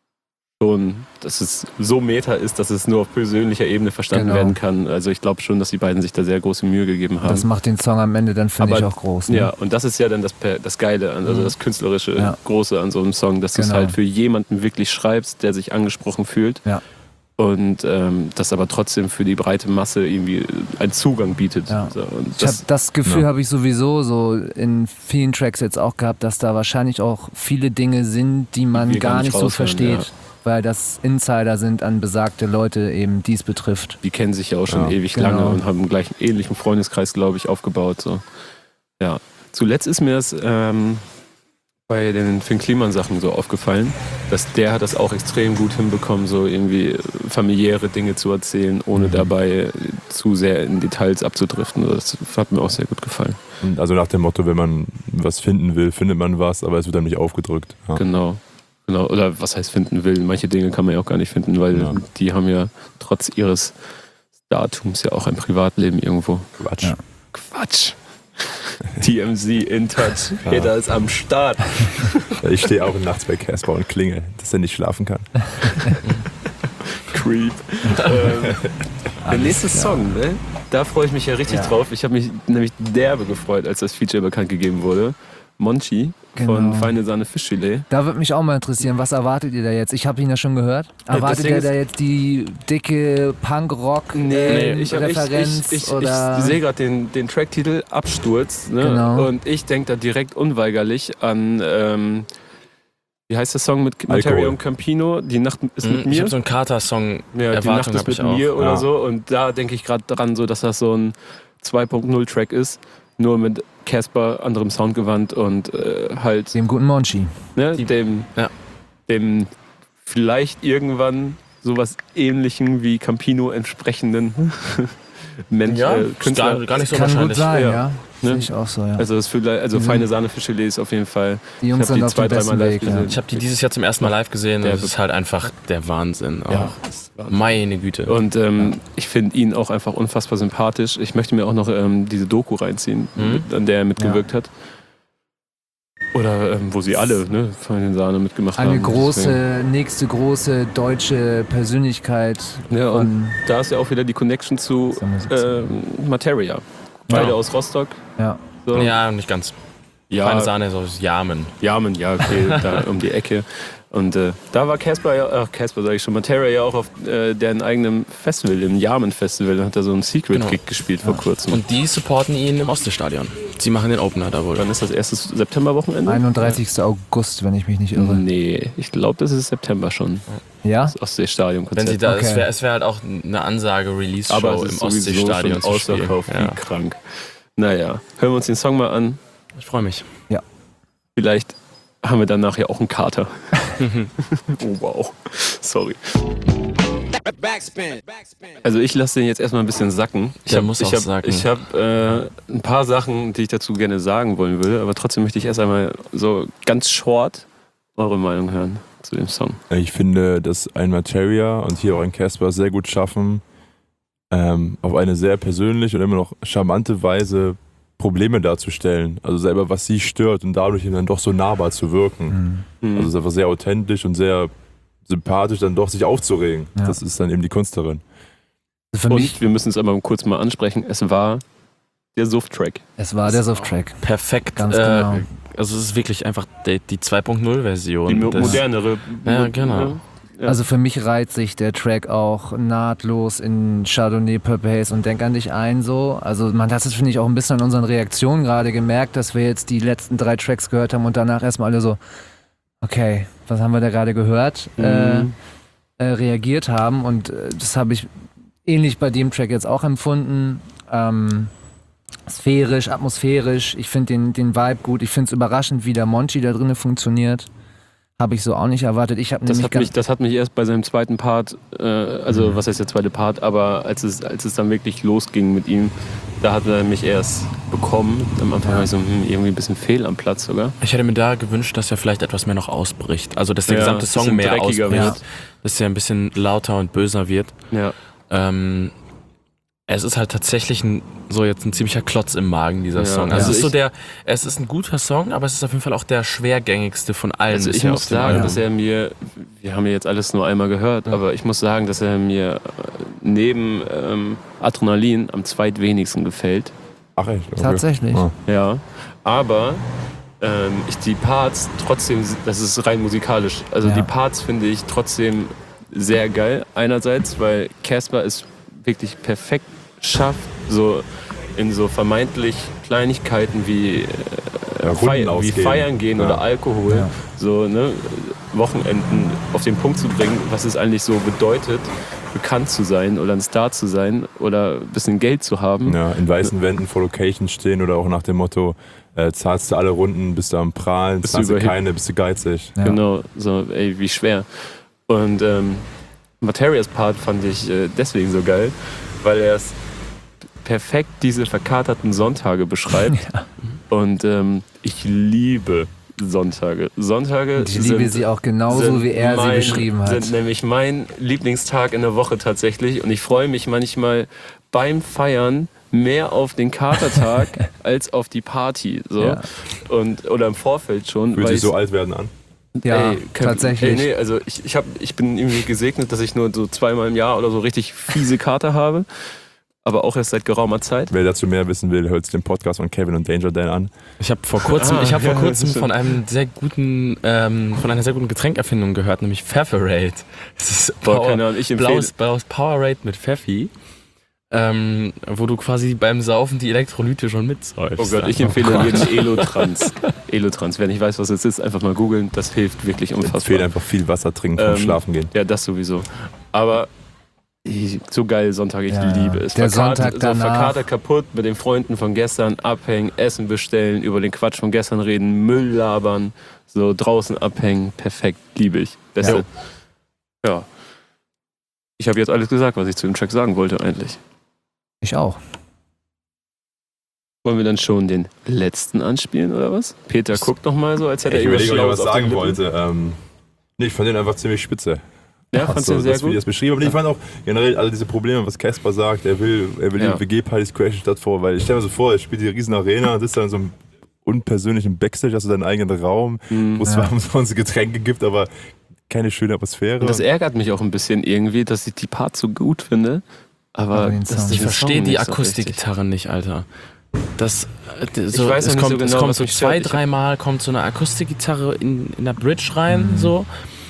dass es so meta ist, dass es nur auf persönlicher Ebene verstanden werden kann. Also ich glaube schon, dass die beiden sich da sehr große Mühe gegeben haben. Das macht den Song am Ende dann, finde ich, auch groß. Ne? Ja, und das ist ja dann das Geile, also das künstlerische Große an so einem Song, dass du es halt für jemanden wirklich schreibst, der sich angesprochen fühlt. Ja. Und das aber trotzdem für die breite Masse irgendwie einen Zugang bietet. Ja. So, und das Gefühl habe ich sowieso so in vielen Tracks jetzt auch gehabt, dass da wahrscheinlich auch viele Dinge sind, die man gar nicht so versteht. Ja. Weil das Insider sind an besagte Leute eben, die es betrifft. Die kennen sich ja auch schon ewig lange und haben gleich einen ähnlichen Freundeskreis, glaube ich, aufgebaut. So. Ja. Zuletzt ist mir das bei den Finn Kliman Sachen so aufgefallen, dass der hat das auch extrem gut hinbekommen, so irgendwie familiäre Dinge zu erzählen, ohne dabei zu sehr in Details abzudriften. Das hat mir auch sehr gut gefallen. Also nach dem Motto, wenn man was finden will, findet man was, aber es wird dann nicht aufgedrückt. Ja. Genau, oder was heißt finden will? Manche Dinge kann man ja auch gar nicht finden, weil die haben ja trotz ihres Datums ja auch ein Privatleben irgendwo. Quatsch. TMZ in touch. Peter ist am Start. Ich stehe auch nachts bei Casper und klingel, dass er nicht schlafen kann. Creep. Der nächste Song, ne? Da freue ich mich ja richtig drauf. Ich habe mich nämlich derbe gefreut, als das Feature bekannt gegeben wurde. Monchi von Feine Sahne Fischfilet. Da würde mich auch mal interessieren, was erwartet ihr da jetzt? Ich habe ihn ja schon gehört. Erwartet ihr da jetzt die dicke Punk-Rock-Referenz? Ich sehe gerade den Tracktitel Absturz, ne? Genau. Und ich denke da direkt unweigerlich an, wie heißt der Song mit Materia Alkohol. und Campino? Die Nacht ist mit Ich mir. habe so einen Kater-Song. Ja, die Nacht Erwartung ist habe ich mit auch. mir oder Ja. so. Und da denke ich gerade dran, so, dass das so ein 2.0-Track ist. Nur mit Casper, anderem Soundgewand und halt Dem guten Monchi. ne, dem vielleicht irgendwann sowas Ähnlichem wie Campino entsprechenden Mensch, Ja, Künstler. gar nicht so Kann gut wahrscheinlich. sein, Ja. ja. Ne? Sehe ich auch so, ja. Also, Feine Sahne Fischfilet ist auf jeden Fall. Die Jungs ich hab sind die auf dem 2-3 besten Mal live Weg. Ja. gesehen. Ich habe die dieses Jahr zum ersten Mal live gesehen und Der es ist halt einfach der Wahnsinn. Auch. Ja. Meine Güte. Und ich finde ihn auch einfach unfassbar sympathisch. Ich möchte mir auch noch diese Doku reinziehen, an der er mitgewirkt hat. Oder wo sie alle von den Sahne mitgemacht haben. Eine nächste große deutsche Persönlichkeit. Ja, und von da ist ja auch wieder die Connection zu Materia. Beide aus Rostock. Ja. So. Ja, nicht ganz. Feine Sahne ist aus Jamen. Jamen, ja, okay, da um die Ecke. Und da war Materia ja auch auf deren eigenem Festival, im Jamen-Festival. Da hat er so einen Secret-Gig gespielt vor kurzem. Und die supporten ihn im Ostseestadion. Sie machen den Opener da wohl. Wann ist das erste Septemberwochenende? 31. August, wenn ich mich nicht irre. Nee, ich glaube, das ist September schon. Ja? Das Ostseestadion-Konzert. Wenn sie da, Okay. es wäre halt auch eine Ansage, Aber Release-Show es im ist sowieso schon Ostseestadion zu spielen. ausverkauft, Ja. wie krank. Naja, hören wir uns den Song mal an. Ich freue mich. Vielleicht haben wir danach ja auch einen Kater. Oh wow, sorry. Also ich lasse den jetzt erstmal ein bisschen sacken. Der muss auch sacken. Ich habe ein paar Sachen, die ich dazu gerne sagen wollen würde, aber trotzdem möchte ich erst einmal so ganz short eure Meinung hören zu dem Song. Ich finde, dass ein Materia und hier auch ein Casper sehr gut schaffen, auf eine sehr persönliche und immer noch charmante Weise Probleme darzustellen. Also selber, was sie stört und dadurch ihnen dann doch so nahbar zu wirken. Also es ist einfach sehr authentisch und sehr sympathisch, dann doch sich aufzuregen. Ja. Das ist dann eben die Kunst darin. Für mich, Und wir müssen es aber kurz mal ansprechen, es war der Suff-Track. es war der Soft-Track. Perfekt. Ganz genau. Also es ist wirklich einfach die 2.0-Version. Die modernere. Ja, genau. Ja. Also für mich reiht sich der Track auch nahtlos in Chardonnay, Purple Haze und Denk an dich ein so. Also man hat es, finde ich, auch ein bisschen an unseren Reaktionen gerade gemerkt, dass wir jetzt die letzten 3 Tracks gehört haben und danach erstmal alle so, okay, was haben wir da gerade gehört, reagiert haben. Und das habe ich ähnlich bei dem Track jetzt auch empfunden. Sphärisch, atmosphärisch. Ich finde den Vibe gut. Ich finde es überraschend, wie der Monchi da drinnen funktioniert. Habe ich so auch nicht erwartet. Ich habe nämlich Das hat mich erst bei seinem zweiten Part, was heißt der zweite Part, aber als es dann wirklich losging mit ihm, da hat er mich erst bekommen. Am Anfang war ich so irgendwie ein bisschen fehl am Platz sogar. Ich hätte mir da gewünscht, dass er vielleicht etwas mehr noch ausbricht. Also dass der gesamte ein Song bisschen mehr dreckiger ausbricht. wird. Dass er ein bisschen lauter und böser wird. Ja. Es ist halt tatsächlich ein ziemlicher Klotz im Magen, dieser Ja, Song. also Es ist ein guter Song, aber es ist auf jeden Fall auch der schwergängigste von allen. Also ich bisher muss auf dem sagen, Album. dass er mir, wir haben ja jetzt alles nur einmal gehört, aber ich muss sagen, dass er mir neben Adrenalin am zweitwenigsten gefällt. Ach echt? Okay. Tatsächlich. Ah. Ja, aber die Parts trotzdem, das ist rein musikalisch, also Ja. die Parts finde ich trotzdem sehr geil. Einerseits, weil Casper es wirklich perfekt schafft, so in so vermeintlich Kleinigkeiten wie, Runden ausgehen. Feiern gehen Ja. oder Alkohol, Ja. so Wochenenden auf den Punkt zu bringen, was es eigentlich so bedeutet, bekannt zu sein oder ein Star zu sein oder ein bisschen Geld zu haben. Ja, in weißen Wänden vor Locations stehen oder auch nach dem Motto, zahlst du alle Runden, bist du am Prahlen, Bist du zahlst du überheb- keine, bist du geizig. Ja. Genau, so, ey, wie schwer. Und Materias Part fand ich deswegen so geil, weil er es perfekt diese verkaterten Sonntage beschreibt. Und ich liebe Sonntage. Sonntage Und ich liebe sie auch genauso, sind wie er sie beschrieben hat. Sind nämlich mein Lieblingstag in der Woche tatsächlich. Und ich freue mich manchmal beim Feiern mehr auf den Katertag als auf die Party. So. Ja. Oder im Vorfeld schon. Fühlt weil sich so ich's- alt werden an. Ja, tatsächlich. Nee, also ich bin irgendwie gesegnet, dass ich nur so 2-mal im Jahr oder so richtig fiese Kater habe. aber auch erst seit geraumer Zeit. Wer dazu mehr wissen will, hört sich den Podcast von Kevin und Danger Dan an. Ich habe vor kurzem, von einer sehr guten Getränkerfindung gehört, nämlich Pfefferade. Das ist Keine Ahnung, ich empfehle. blaues Powerade mit Pfeffi, wo du quasi beim Saufen die Elektrolyte schon mitsäufst. Oh Gott, ich empfehle jedem Elotrans. Elotrans, wer nicht weiß, was es ist, einfach mal googeln. Das hilft wirklich Ich unfassbar. empfehle einfach viel Wasser trinken vom Schlafen gehen. Ja, das sowieso. Aber so geil Sonntag, ich liebe es. Der Sonntag danach. Verkatert kaputt, mit den Freunden von gestern abhängen, Essen bestellen, über den Quatsch von gestern reden, Müll labern, so draußen abhängen, perfekt, liebe ich. Beste. Ja. Ich habe jetzt alles gesagt, was ich zu dem Track sagen wollte eigentlich. Ich auch. Wollen wir dann schon den letzten anspielen oder was? Peter guckt noch mal so, als hätte er Ich überlege, ob ich Schlaues was auf den sagen Lippen. wollte. Ich fand den einfach ziemlich spitze. Ja, fandst du den sehr das, wie gut? das beschrieben. Aber ich fand auch generell alle diese Probleme, was Casper sagt, er will die WG-Partys crashen statt vor, weil ich stelle mir so vor, er spielt die riesen Arena und ist dann in so einem unpersönlichen Backstage, hast du deinen eigenen Raum, wo es zwar umsonst Getränke gibt, aber keine schöne Atmosphäre. Und das ärgert mich auch ein bisschen irgendwie, dass ich die Parts so gut finde, aber Ich verstehe die Akustikgitarre nicht, Alter. Das, Ich weiß es noch nicht kommt, so genau, es kommt was so mich stört. 2-3 Mal kommt so eine Akustikgitarre in der Bridge rein, so.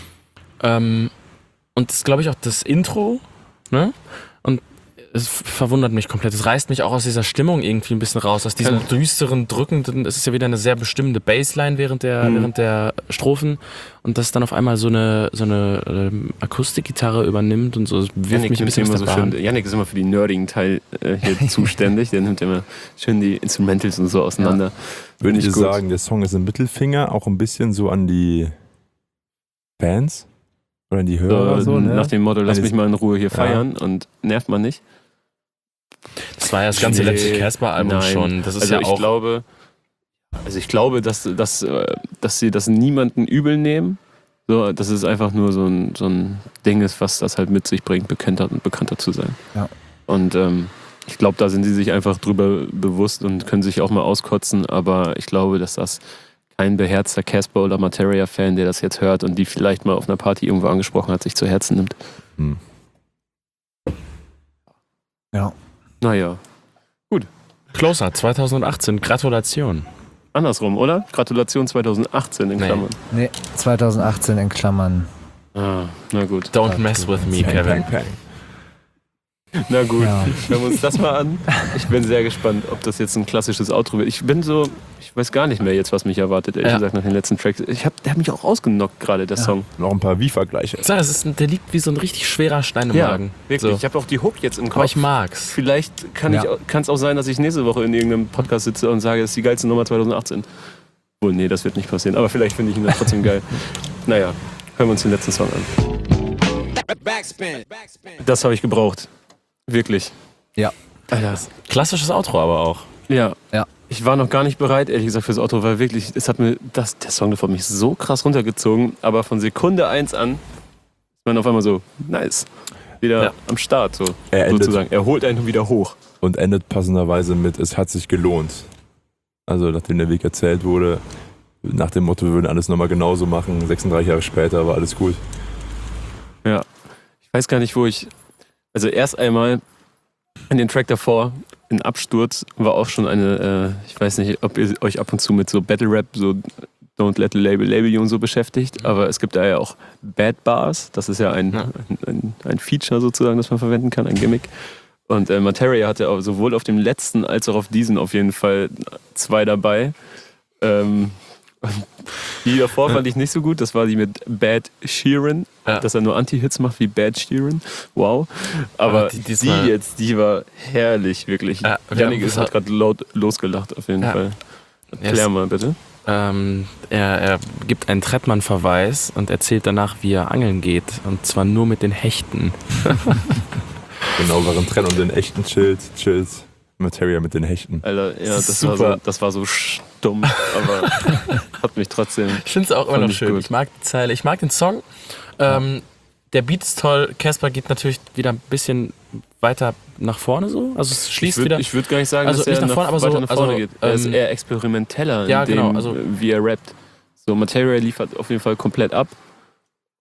Und das ist, glaube ich, auch das Intro, ne? Und es verwundert mich komplett. Es reißt mich auch aus dieser Stimmung irgendwie ein bisschen raus, aus diesem düsteren, drückenden. Es ist ja wieder eine sehr bestimmende Bassline während der Strophen. Und dass dann auf einmal so eine Akustikgitarre übernimmt und so, das wirft mich ein bisschen aus der Bahn. Yannick ist immer für den nerdigen Teil hier zuständig. Der nimmt immer schön die Instrumentals und so auseinander. Würde ich Nicht gut. sagen, der Song ist ein Mittelfinger, auch ein bisschen so an die Fans oder an die Hörer. So, ne? Nach dem Motto, lass Eines- mich mal in Ruhe hier feiern und nervt man nicht. Das war ja das ganze letzte Casper-Album Nein. schon. Das ist Also ja ich auch. glaube, dass sie das niemanden übel nehmen. So, dass es einfach nur so ein Ding ist, was das halt mit sich bringt, bekannter zu sein. Ja. Und ich glaube, da sind sie sich einfach drüber bewusst und können sich auch mal auskotzen, aber ich glaube, dass das kein beherzter Casper oder Materia-Fan, der das jetzt hört und die vielleicht mal auf einer Party irgendwo angesprochen hat, sich zu Herzen nimmt. Ja. Naja, Closer 2018. Gratulation. andersrum, oder? Gratulation 2018 in Nee. Klammern. Nee, 2018 in Klammern. Ah, na gut. Don't mess with me, Kevin. Na gut, Ja. hören wir uns das mal an. Ich bin sehr gespannt, ob das jetzt ein klassisches Outro wird. Ich weiß gar nicht mehr jetzt, was mich erwartet, ehrlich gesagt, nach den letzten Tracks. Der hat mich auch ausgenockt gerade, der Song. Noch ein paar Wie-Vergleiche. Der liegt wie so ein richtig schwerer Stein im Magen. wirklich. So. Ich habe auch die Hook jetzt im Aber Kopf. ich mag's. Vielleicht kann es auch sein, dass ich nächste Woche in irgendeinem Podcast sitze und sage, das ist die geilste Nummer 2018. Wohl, nee, das wird nicht passieren. Aber vielleicht finde ich ihn dann trotzdem geil. Naja, hören wir uns den letzten Song an. Das habe ich gebraucht. Wirklich. Ja. Alter. Klassisches Outro aber auch. Ja. Ja. Ich war noch gar nicht bereit, ehrlich gesagt, fürs Outro, weil wirklich, der Song davon mich so krass runtergezogen, aber von Sekunde 1 an ist man auf einmal so, nice. Wieder am Start, so sozusagen. Er holt einen wieder hoch. Und endet passenderweise mit, es hat sich gelohnt. Also nachdem der Weg erzählt wurde, nach dem Motto, wir würden alles nochmal genauso machen, 36 Jahre später war alles gut. Ja. Ich weiß gar nicht, also erst einmal in den Track davor, in Absturz, war auch schon ich weiß nicht, ob ihr euch ab und zu mit so Battle Rap, so Don't Let the Label You und so beschäftigt, aber es gibt da ja auch Bad Bars, das ist ja ein Feature sozusagen, das man verwenden kann, ein Gimmick. Und Materia hatte auch sowohl auf dem letzten als auch auf diesen auf jeden Fall 2 dabei. Die davor fand ich nicht so gut, das war die mit Bad Sheeran, dass er nur Anti-Hits macht wie Bad Sheeran. Wow. Aber die war herrlich, wirklich. Yannick hat gerade laut losgelacht auf jeden Fall. Erklär mal bitte. Er gibt einen Trettmann-Verweis und erzählt danach, wie er angeln geht. Und zwar nur mit den Hechten. Genau, während Trenn und den echten chillt Materia mit den Hechten. Alter, ja, das war so stumm, aber hat mich trotzdem. Ich finde es auch immer noch schön. Gut. Ich mag die Zeile, ich mag den Song. Der Beat ist toll. Casper geht natürlich wieder ein bisschen weiter nach vorne so. Also es schließt wieder. Ich würde gar nicht sagen, also dass er nach vorne, aber weiter so, nach vorne also, geht. Er ist eher experimenteller, ja, in dem, genau, also, wie er rappt. So, Materia liefert auf jeden Fall komplett ab.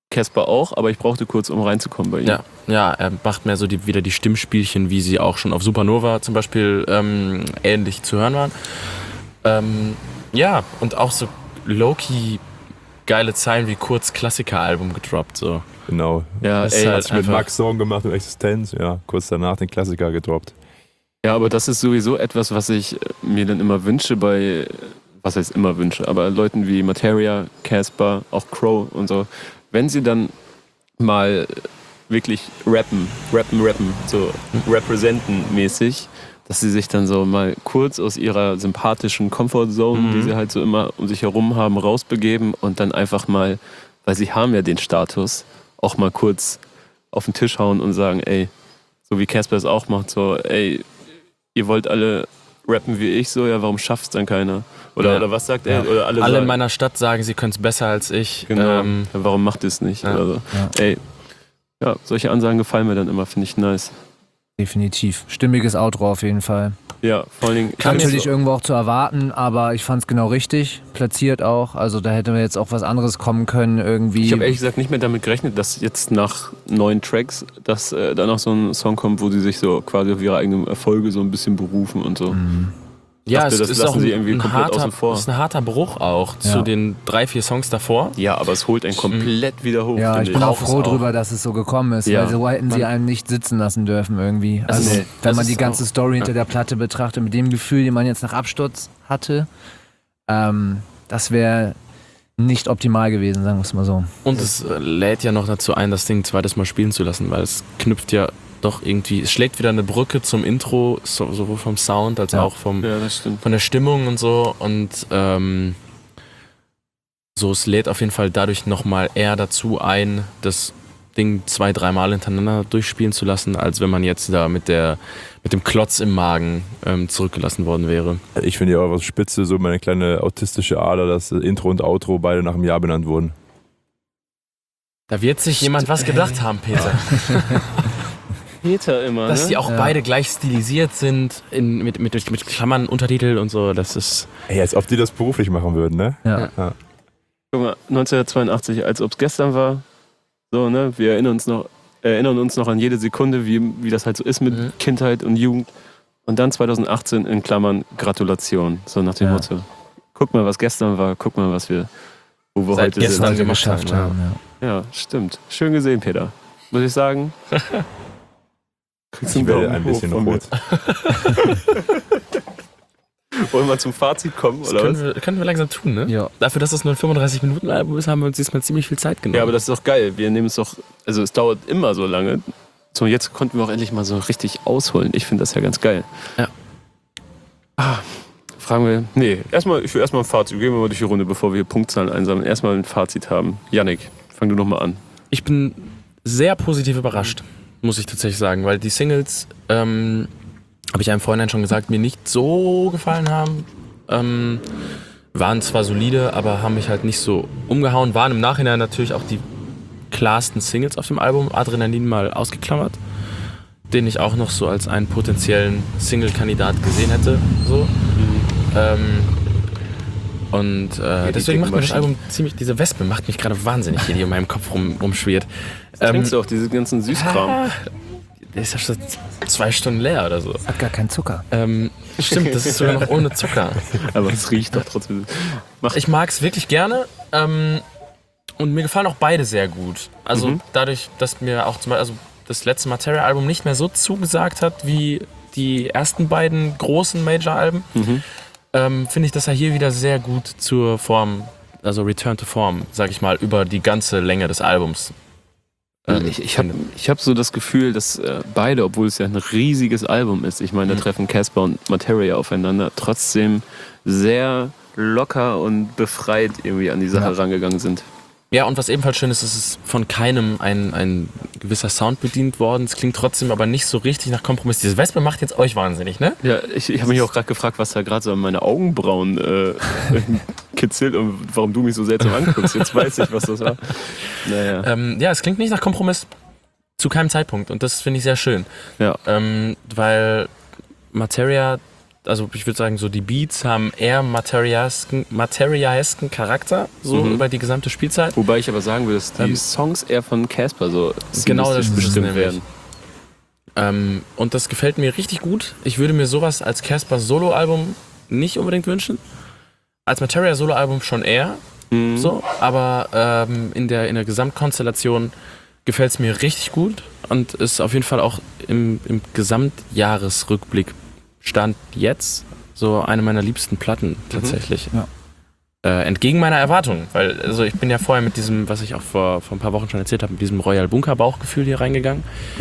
Casper auch, aber ich brauchte kurz, um reinzukommen bei ihm. Ja, er macht mehr so wieder die Stimmspielchen, wie sie auch schon auf Supernova zum Beispiel ähnlich zu hören waren. Ja, und auch so low-key geile Zeilen wie kurz Klassiker-Album gedroppt. So. Genau. Ja, Das ey, ist halt Hat mit einfach- Max Song gemacht und Existenz, ja, kurz danach den Klassiker gedroppt. ja, aber das ist sowieso etwas, was ich mir dann immer wünsche bei, was heißt immer wünsche, aber Leuten wie Materia, Casper, auch Crow und so, wenn sie dann mal wirklich rappen, so representen mäßig, dass sie sich dann so mal kurz aus ihrer sympathischen Comfortzone, die sie halt so immer um sich herum haben, rausbegeben und dann einfach mal, weil sie haben ja den Status, auch mal kurz auf den Tisch hauen und sagen, ey, so wie Casper es auch macht, so, ey, ihr wollt alle rappen wie ich, so, ja, warum schafft es dann keiner? Oder was sagt er? Oder alle Alle sagen, in meiner Stadt sagen, sie können es besser als ich. genau, ja, warum macht ihr es nicht? ja. Oder so. Ja. Ey, ja, solche Ansagen gefallen mir dann immer, finde ich nice. Definitiv. Stimmiges Outro auf jeden Fall. Ja, vor allen Dingen Kann natürlich irgendwo auch zu erwarten, aber ich fand es genau richtig, platziert auch. Also da hätte mir jetzt auch was anderes kommen können irgendwie. Ich habe ehrlich gesagt nicht mehr damit gerechnet, dass jetzt nach 9 Tracks, dass da noch so ein Song kommt, wo sie sich so quasi auf ihre eigenen Erfolge so ein bisschen berufen und so. Ja, dachte, es das ist lassen auch sie irgendwie komplett außen vor. es ist ein harter Bruch auch Ja. zu den 3-4 Songs davor. Ja, aber es holt einen komplett wieder hoch. Ja, finde ich bin auch Auch froh ist auch. drüber, dass es so gekommen ist, Ja. weil so hätten sie Man- einen nicht sitzen lassen dürfen irgendwie. Also, Also, nee, wenn das man die ist ganze auch- Story hinter der Platte betrachtet, mit dem Gefühl, den man jetzt nach Absturz hatte, das wäre nicht optimal gewesen, sagen wir es mal so. Und es lädt ja noch dazu ein, das Ding ein zweites Mal spielen zu lassen, weil es knüpft ja doch irgendwie, es schlägt wieder eine Brücke zum Intro, sowohl vom Sound als Ja. auch Ja, das stimmt. von der Stimmung und so. Und so, es lädt auf jeden Fall dadurch nochmal eher dazu ein, das Ding 2-3 Mal hintereinander durchspielen zu lassen, als wenn man jetzt da mit dem Klotz im Magen zurückgelassen worden wäre. Ich finde ja auch was spitze, so meine kleine autistische Ader, dass Intro und Outro beide nach einem Jahr benannt wurden. Da wird sich jemand was gedacht haben, Peter. Peter immer, Dass ne? die auch Ja. beide gleich stilisiert sind, mit Klammern, Untertitel und so, das ist... Ey, als ob die das beruflich machen würden, ne? Ja. Guck mal, 1982, als ob es gestern war. So, ne? Wir erinnern uns noch an jede Sekunde, wie das halt so ist mit Kindheit und Jugend. Und dann 2018 in Klammern Gratulation. So nach dem Ja. Motto. Guck mal, was gestern war, guck mal, wo wir Seit heute gestern sind. gemacht geschafft haben, haben. Ja. Ja, stimmt. Schön gesehen, Peter. Muss ich sagen. Kriegst du Ich einen werde Daumen ein hoch bisschen von mir. rot. Wollen wir zum Fazit kommen, Das oder was? können wir langsam tun, ne? Ja. Dafür, dass das nur ein 35-Minuten-Album ist, haben wir uns diesmal ziemlich viel Zeit genommen. Ja, aber das ist doch geil. Wir nehmen es doch, also es dauert immer so lange. So, jetzt konnten wir auch endlich mal so richtig ausholen. Ich finde das ja ganz geil. Ja. Fragen wir, ich will erstmal ein Fazit. Gehen wir mal durch die Runde, bevor wir hier Punktzahlen einsammeln. Erstmal ein Fazit haben. Yannick, fang du nochmal an. Ich bin sehr positiv überrascht, muss ich tatsächlich sagen, weil die Singles, habe ich ja im Vorhinein schon gesagt, mir nicht so gefallen haben. Waren zwar solide, aber haben mich halt nicht so umgehauen. Waren im Nachhinein natürlich auch die klarsten Singles auf dem Album, Adrenalin mal ausgeklammert, den ich auch noch so als einen potenziellen Single-Kandidat gesehen hätte. So. Und die deswegen macht mir das dicken Album ziemlich, diese Wespe macht mich gerade wahnsinnig, die in meinem Kopf rumschwirrt. Trinkst du auch diese ganzen Süßkram? Der ist ja schon 2 Stunden leer oder so. Hat gar keinen Zucker. Stimmt, das ist sogar noch ohne Zucker. Aber es riecht doch trotzdem. Ich mag es wirklich gerne. Und mir gefallen auch beide sehr gut. Also dadurch, dass mir auch zum Beispiel das letzte Materia-Album nicht mehr so zugesagt hat wie die ersten beiden großen Major-Alben, finde ich, dass er hier wieder sehr gut zur Form, also Return to Form, sag ich mal, über die ganze Länge des Albums. Ich hab so das Gefühl, dass beide, obwohl es ja ein riesiges Album ist, ich meine, da treffen Casper und Materia aufeinander, trotzdem sehr locker und befreit irgendwie an die Sache rangegangen sind. Ja, und was ebenfalls schön ist, ist es von keinem ein gewisser Sound bedient worden. Es klingt trotzdem aber nicht so richtig nach Kompromiss. Diese Wespe macht jetzt euch wahnsinnig, ne? Ja, ich habe mich auch gerade gefragt, was da gerade so an meine Augenbrauen kitzelt und warum du mich so seltsam anguckst. Jetzt weiß ich, was das war. Naja. Ja, es klingt nicht nach Kompromiss zu keinem Zeitpunkt und das finde ich sehr schön. Ja. Weil Materia also ich würde sagen, so die Beats haben eher Materia-esken Charakter, so über die gesamte Spielzeit. Wobei ich aber sagen würde, dass die Songs eher von Casper so genau das bestimmt werden. Und das gefällt mir richtig gut. Ich würde mir sowas als Casper Solo-Album nicht unbedingt wünschen. Als Materia Solo-Album schon eher. So, aber in der Gesamtkonstellation gefällt es mir richtig gut und ist auf jeden Fall auch im Gesamtjahresrückblick Stand jetzt so eine meiner liebsten Platten tatsächlich. Ja. Entgegen meiner Erwartungen, weil also ich bin ja vorher mit diesem, was ich auch vor ein paar Wochen schon erzählt habe, mit diesem Royal Bunker Bauchgefühl hier reingegangen.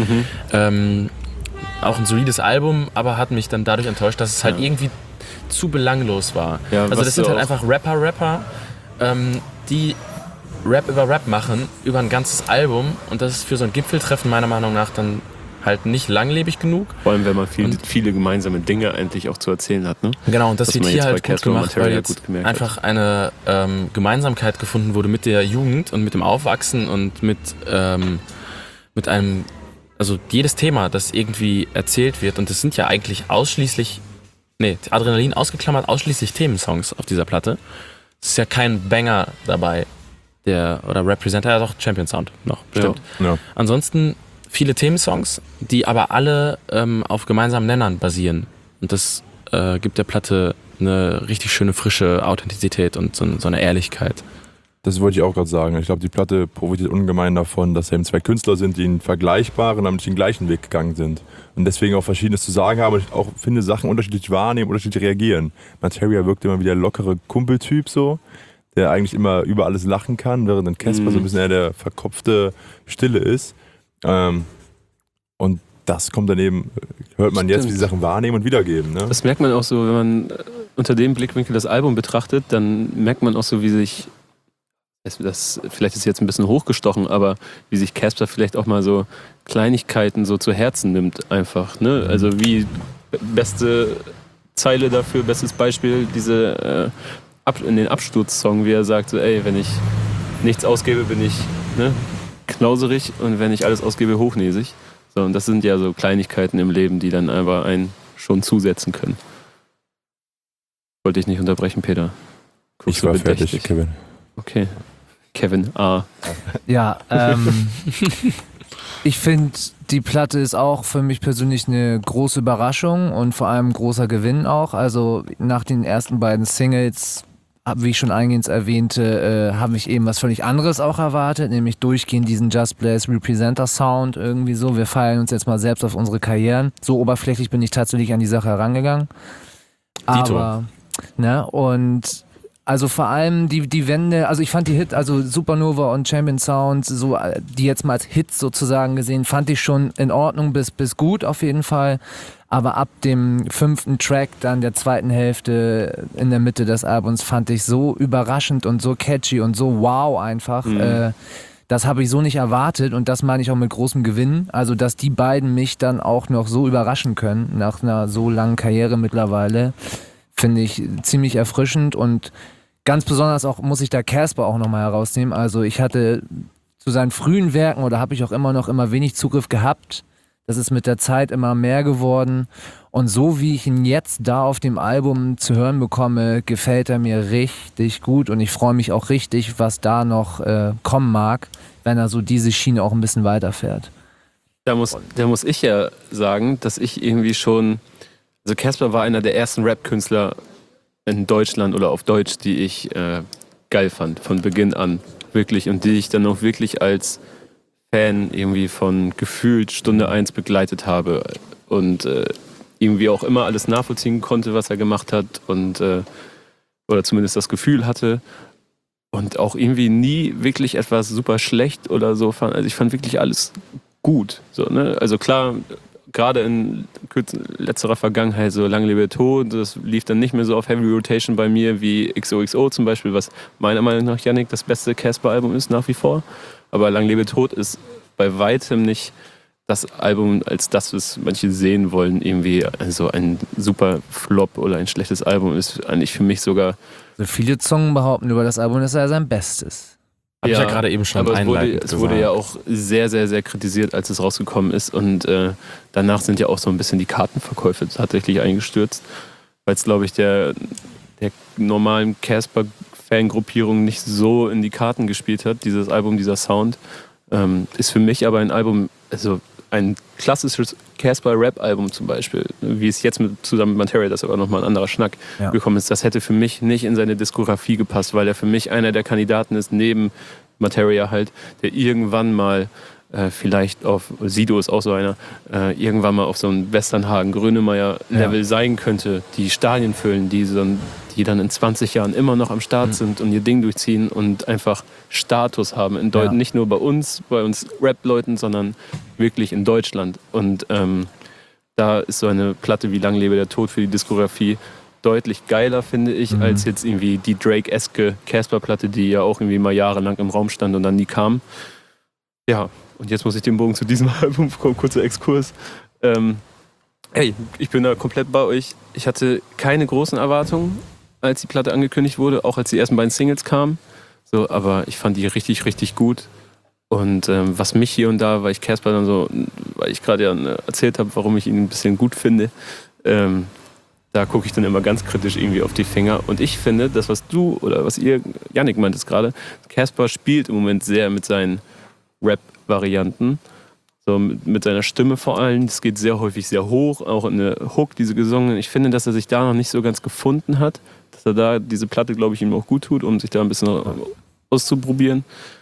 Auch ein solides Album, aber hat mich dann dadurch enttäuscht, dass es halt irgendwie zu belanglos war. Ja, also das sind halt einfach Rapper, die Rap über Rap machen, über ein ganzes Album, und das ist für so ein Gipfeltreffen meiner Meinung nach dann halt nicht langlebig genug. Vor allem, wenn man viele gemeinsame Dinge eigentlich auch zu erzählen hat. Ne? Genau, und das wird hier halt gut gemacht, weil jetzt einfach eine Gemeinsamkeit gefunden wurde mit der Jugend und mit dem Aufwachsen und mit einem, also jedes Thema, das irgendwie erzählt wird, und das sind ja eigentlich Adrenalin ausgeklammert, ausschließlich Themensongs auf dieser Platte. Es ist ja kein Banger dabei, oder Representer, ja doch, Champion Sound noch, bestimmt. Ja. Ansonsten viele Themensongs, die aber alle auf gemeinsamen Nennern basieren. Und das gibt der Platte eine richtig schöne, frische Authentizität und so eine Ehrlichkeit. Das wollte ich auch gerade sagen. Ich glaube, die Platte profitiert ungemein davon, dass eben zwei Künstler sind, die einen vergleichbaren, aber nicht den gleichen Weg gegangen sind. Und deswegen auch Verschiedenes zu sagen haben und ich auch finde, Sachen unterschiedlich wahrnehmen, unterschiedlich reagieren. Materia wirkt immer wie der lockere Kumpeltyp so, der eigentlich immer über alles lachen kann, während dann Casper so ein bisschen eher der verkopfte Stille ist. Und das kommt dann eben, hört man jetzt, wie die Sachen wahrnehmen und wiedergeben. Ne? Das merkt man auch so, wenn man unter dem Blickwinkel das Album betrachtet, dann merkt man auch so, wie sich, vielleicht ist jetzt ein bisschen hochgestochen, aber wie sich Casper vielleicht auch mal so Kleinigkeiten so zu Herzen nimmt einfach. Ne? Also wie beste Zeile dafür, bestes Beispiel, diese in den Absturzsong, wie er sagt, so, ey, wenn ich nichts ausgebe, bin ich knauserig, und wenn ich alles ausgebe, hochnäsig. So, und das sind ja so Kleinigkeiten im Leben, die dann aber einen schon zusetzen können. Wollte ich nicht unterbrechen, Peter. Ich war fertig, Kevin. Okay. Kevin A. Ja, ich finde, die Platte ist auch für mich persönlich eine große Überraschung und vor allem ein großer Gewinn auch. Also nach den ersten beiden Singles, wie ich schon eingehend erwähnte, habe ich eben was völlig anderes auch erwartet, nämlich durchgehend diesen Just Blaze Representer Sound irgendwie so. Wir feiern uns jetzt mal selbst auf unsere Karrieren. So oberflächlich bin ich tatsächlich an die Sache herangegangen. Aber, und also vor allem die Wende, also ich fand die Hit, also Supernova und Champion Sound, so, die jetzt mal als Hits sozusagen gesehen, fand ich schon in Ordnung bis gut auf jeden Fall. Aber ab dem 5. Track, dann der zweiten Hälfte in der Mitte des Albums, fand ich so überraschend und so catchy und so wow einfach. Das habe ich so nicht erwartet, und das meine ich auch mit großem Gewinn. Also, dass die beiden mich dann auch noch so überraschen können, nach einer so langen Karriere mittlerweile, finde ich ziemlich erfrischend. Und ganz besonders auch muss ich da Casper auch nochmal herausnehmen. Also ich hatte zu seinen frühen Werken, oder habe ich auch immer wenig Zugriff gehabt. Das ist mit der Zeit immer mehr geworden. Und so wie ich ihn jetzt da auf dem Album zu hören bekomme, gefällt er mir richtig gut. Und ich freue mich auch richtig, was da noch kommen mag, wenn er so diese Schiene auch ein bisschen weiterfährt. Da muss ich ja sagen, dass ich irgendwie schon, also Casper war einer der ersten Rap-Künstler in Deutschland oder auf Deutsch, die ich geil fand, von Beginn an, wirklich, und die ich dann auch wirklich als Fan irgendwie von gefühlt Stunde 1 begleitet habe und irgendwie auch immer alles nachvollziehen konnte, was er gemacht hat, und oder zumindest das Gefühl hatte, und auch irgendwie nie wirklich etwas super schlecht oder so fand. Also ich fand wirklich alles gut. So, ne? Also klar, gerade in letzterer Vergangenheit, so Lang lebe Tod, das lief dann nicht mehr so auf Heavy Rotation bei mir wie XOXO zum Beispiel, was meiner Meinung nach, Yannick, das beste Casper-Album ist nach wie vor. Aber Lang lebe Tod ist bei weitem nicht das Album, als das, was manche sehen wollen, irgendwie also ein super Flop oder ein schlechtes Album ist eigentlich für mich sogar. So viele Zungen behaupten über das Album, dass er sein Bestes. Hab ich ja gerade eben schon einleitend gesagt. Es wurde ja auch sehr, sehr, sehr kritisiert, als es rausgekommen ist, und danach sind ja auch so ein bisschen die Kartenverkäufe tatsächlich eingestürzt. weil es, glaube ich, der normalen Casper-Fangruppierung nicht so in die Karten gespielt hat, dieses Album, dieser Sound. Ist für mich aber ein Album, also ein klassisches Casper-Rap-Album zum Beispiel, wie es jetzt zusammen mit Materia, das ist aber nochmal ein anderer Schnack, gekommen ist, das hätte für mich nicht in seine Diskografie gepasst, weil er für mich einer der Kandidaten ist, neben Materia halt, der irgendwann mal vielleicht auf, Sido ist auch so einer, irgendwann mal auf so ein Westernhagen-Grönemeyer-Level sein könnte, die Stadien füllen, die dann in 20 Jahren immer noch am Start sind und ihr Ding durchziehen und einfach Status haben. Nicht nur bei uns Rap-Leuten, sondern wirklich in Deutschland. Und da ist so eine Platte wie Lang lebe der Tod für die Diskografie deutlich geiler, finde ich, als jetzt irgendwie die Drake-eske Casper-Platte, die ja auch irgendwie mal jahrelang im Raum stand und dann nie kam. Ja, und jetzt muss ich den Bogen zu diesem Album kommen, kurzer Exkurs. Ich bin da komplett bei euch. Ich hatte keine großen Erwartungen, als die Platte angekündigt wurde, auch als die ersten beiden Singles kamen. So, aber ich fand die richtig, richtig gut. Und was mich hier und da, weil ich Casper dann so, weil ich gerade erzählt habe, warum ich ihn ein bisschen gut finde, da gucke ich dann immer ganz kritisch irgendwie auf die Finger. Und ich finde, das, was du oder was ihr, Yannick meintest gerade, Casper spielt im Moment sehr mit seinen Rap-Varianten. So mit seiner Stimme vor allem. Es geht sehr häufig sehr hoch, auch in der Hook, diese gesungenen. Ich finde, dass er sich da noch nicht so ganz gefunden hat. Dass er da diese Platte, glaube ich, ihm auch gut tut, um sich da ein bisschen auszuprobieren.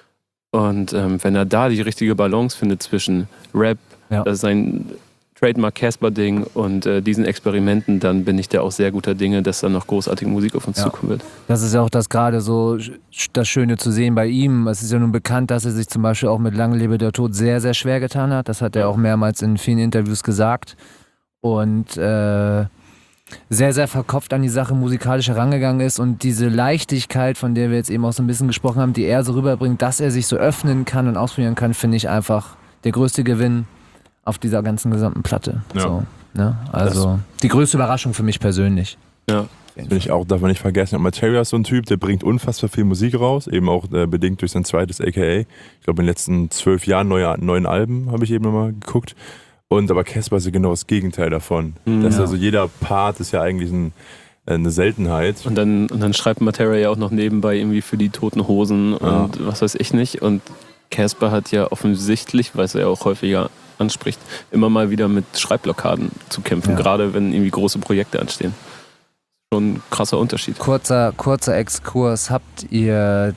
Und wenn er da die richtige Balance findet zwischen Rap, sein Trademark Casper-Ding und diesen Experimenten, dann bin ich da auch sehr guter Dinge, dass dann noch großartige Musik auf uns zukommen wird. Das ist ja auch das gerade so das Schöne zu sehen bei ihm. Es ist ja nun bekannt, dass er sich zum Beispiel auch mit Lang lebe der Tod sehr, sehr schwer getan hat. Das hat er auch mehrmals in vielen Interviews gesagt. Und sehr, sehr verkopft an die Sache musikalisch herangegangen ist und diese Leichtigkeit, von der wir jetzt eben auch so ein bisschen gesprochen haben, die er so rüberbringt, dass er sich so öffnen kann und ausprobieren kann, finde ich einfach der größte Gewinn auf dieser ganzen gesamten Platte. Ja. So, ne? Also die größte Überraschung für mich persönlich. Ja. Darf man nicht vergessen. Materia ist so ein Typ, der bringt unfassbar viel Musik raus, eben auch bedingt durch sein zweites AKA. Ich glaube in den letzten 12 Jahren neuen Alben, habe ich eben nochmal geguckt. Aber Casper ist ja genau das Gegenteil davon. Also jeder Part ist ja eigentlich eine Seltenheit. Und dann schreibt Materia ja auch noch nebenbei irgendwie für die Toten Hosen und was weiß ich nicht. Und Casper hat ja offensichtlich, was er ja auch häufiger anspricht, immer mal wieder mit Schreibblockaden zu kämpfen, gerade wenn irgendwie große Projekte anstehen. Schon ein krasser Unterschied. Kurzer Exkurs. Habt ihr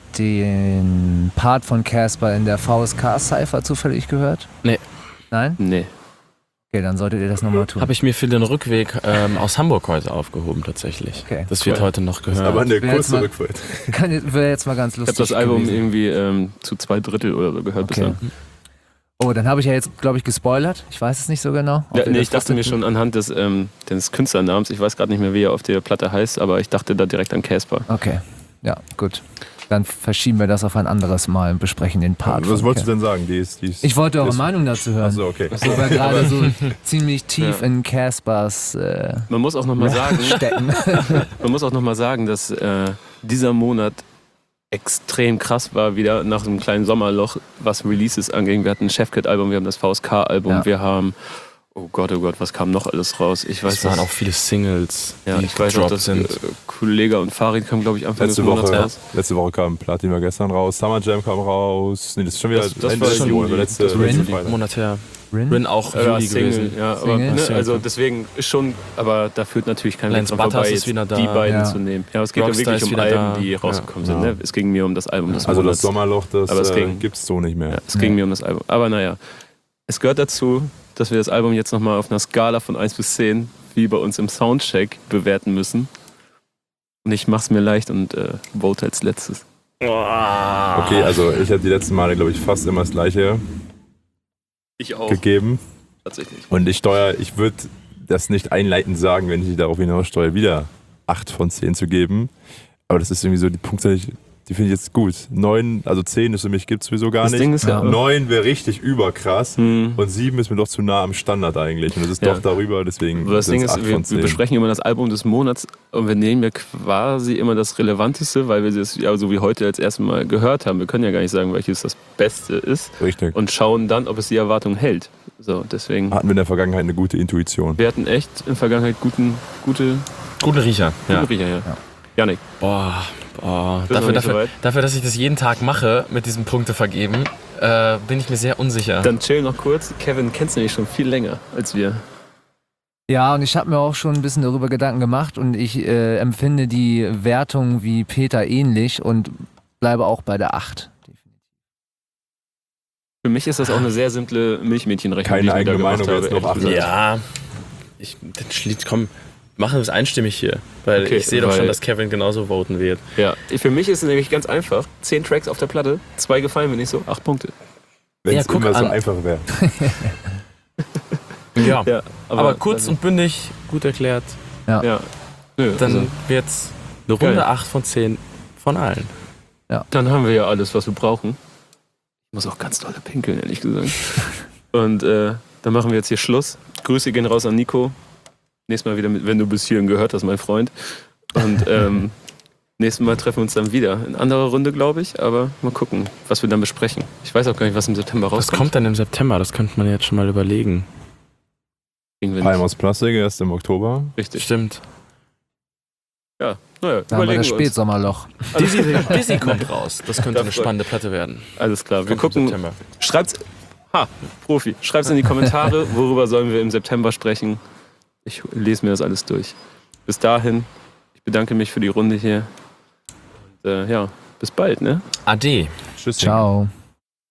den Part von Casper in der VSK-Cypher zufällig gehört? Nee. Nein? Nee. Okay, dann solltet ihr das nochmal tun. Habe ich mir für den Rückweg aus Hamburg heute aufgehoben, tatsächlich. Okay. Das wird heute noch gehört. Aber eine kurze Rückfahrt. Wäre jetzt mal ganz lustig. Ich habe das Album gewesen. irgendwie zu 2/3 oder so gehört bisher. Oh, dann habe ich ja jetzt, glaube ich, gespoilert. Ich weiß es nicht so genau. Ich dachte mir schon anhand des Künstlernamens, ich weiß gerade nicht mehr, wie er auf der Platte heißt, aber ich dachte da direkt an Casper. Okay, ja, gut. Dann verschieben wir das auf ein anderes Mal und besprechen den Part. Was wolltest du denn sagen? Ich wollte eure Meinung dazu hören. Achso, okay. So, weil gerade so ziemlich tief in Caspers Man muss auch nochmal sagen, stecken. Man muss auch noch mal sagen, dass dieser Monat extrem krass war, wieder nach so einem kleinen Sommerloch, was Releases anging. Wir hatten ein Chefkit-Album, wir haben das VSK-Album, wir haben, oh Gott, was kam noch alles raus? Ich weiß, es waren auch viele Singles, die ich weiß auch, dass Kollega und Farid kam, glaube ich, Anfang des Monats raus. Letzte Woche kam Platin war gestern raus, Summer Jam kam raus. Nee, das ist schon wieder letzte Monat her. Rin auch Juli gewesen. Ja, aber, also deswegen ist schon, aber da führt natürlich kein Weg dran vorbei, die beiden zu nehmen. Ja, es geht ja wirklich um Alben, die rausgekommen sind. Ne? Es ging mir um das Album des Monats. Also das Sommerloch, das gibt es so nicht mehr. Ja, es ging mir um das Album. Aber naja, es gehört dazu, dass wir das Album jetzt nochmal auf einer Skala von 1 bis 10, wie bei uns im Soundcheck, bewerten müssen. Und ich mach's mir leicht und vote als letztes. Okay, also ich habe die letzten Male, glaube ich, fast immer das Gleiche gegeben. Tatsächlich. Und ich würde das nicht einleitend sagen, wenn ich darauf hinaus steuere, wieder 8 von 10 zu geben. Aber das ist irgendwie so die Punkte, die finde ich jetzt gut. 9, also 10 ist für mich, gibt es sowieso gar nicht. 9 wäre richtig überkrass und 7 ist mir doch zu nah am Standard eigentlich. Und das ist doch darüber, deswegen das Ding ist, wir besprechen immer das Album des Monats und wir nehmen ja quasi immer das Relevanteste, weil wir das ja so wie heute als erstes Mal gehört haben. Wir können ja gar nicht sagen, welches das Beste ist. Richtig. Und schauen dann, ob es die Erwartung hält. So, deswegen. Hatten wir in der Vergangenheit eine gute Intuition. Wir hatten echt in der Vergangenheit guten Riecher. Ja. Riecher, ja. Janik, Boah. bist du noch nicht so weit? Dafür, dass ich das jeden Tag mache, mit diesem Punkte vergeben, bin ich mir sehr unsicher. Dann chill noch kurz. Kevin kennst du nämlich schon viel länger als wir. Ja, und ich habe mir auch schon ein bisschen darüber Gedanken gemacht und ich empfinde die Wertung wie Peter ähnlich und bleibe auch bei der 8. Für mich ist das auch eine sehr simple Milchmädchenrechnung, Keine die ich mir da eigene gemacht Meinung, habe. jetzt noch ehrlich gesagt. Ja, komm, machen wir es einstimmig hier, weil Okay, ich sehe doch weil- schon, dass Kevin genauso voten wird. Ja, für mich ist es nämlich ganz einfach. 10 Tracks auf der Platte, 2 gefallen mir nicht so, 8 Punkte. Wenn Ja, es guck immer so an. einfach wäre. Ja, Ja, aber kurz und bündig, gut erklärt. Ja. Nö, Dann also, wird's eine Runde Geil. 8 von 10 von allen. dann haben wir ja alles, was wir brauchen. Ich muss auch ganz dolle pinkeln, ehrlich gesagt. Und dann machen wir jetzt hier Schluss. Grüße gehen raus an Nico. Nächstes Mal wieder, wenn du bis hierhin gehört hast, mein Freund. Und nächstes Mal treffen wir uns dann wieder. In anderer Runde, glaube ich. Aber mal gucken, was wir dann besprechen. Ich weiß auch gar nicht, was im September Was rauskommt. kommt dann im September? Das könnte man jetzt schon mal überlegen. Kriegen wir Palm nicht. aus Plastik erst im Oktober. Richtig. Stimmt. Ja, naja, Da haben wir überlegen das wir uns. Spätsommerloch. Dizzy kommt raus. Das könnte Da eine freut- spannende Platte werden. Alles klar, wir Kommt im gucken. September. Schreibt's. Profi. Schreibt's in die Kommentare, worüber sollen wir im September sprechen. Ich lese mir das alles durch. Bis dahin, ich bedanke mich für die Runde hier. Und, ja, bis bald, ne? Ade. Tschüss. Ciao.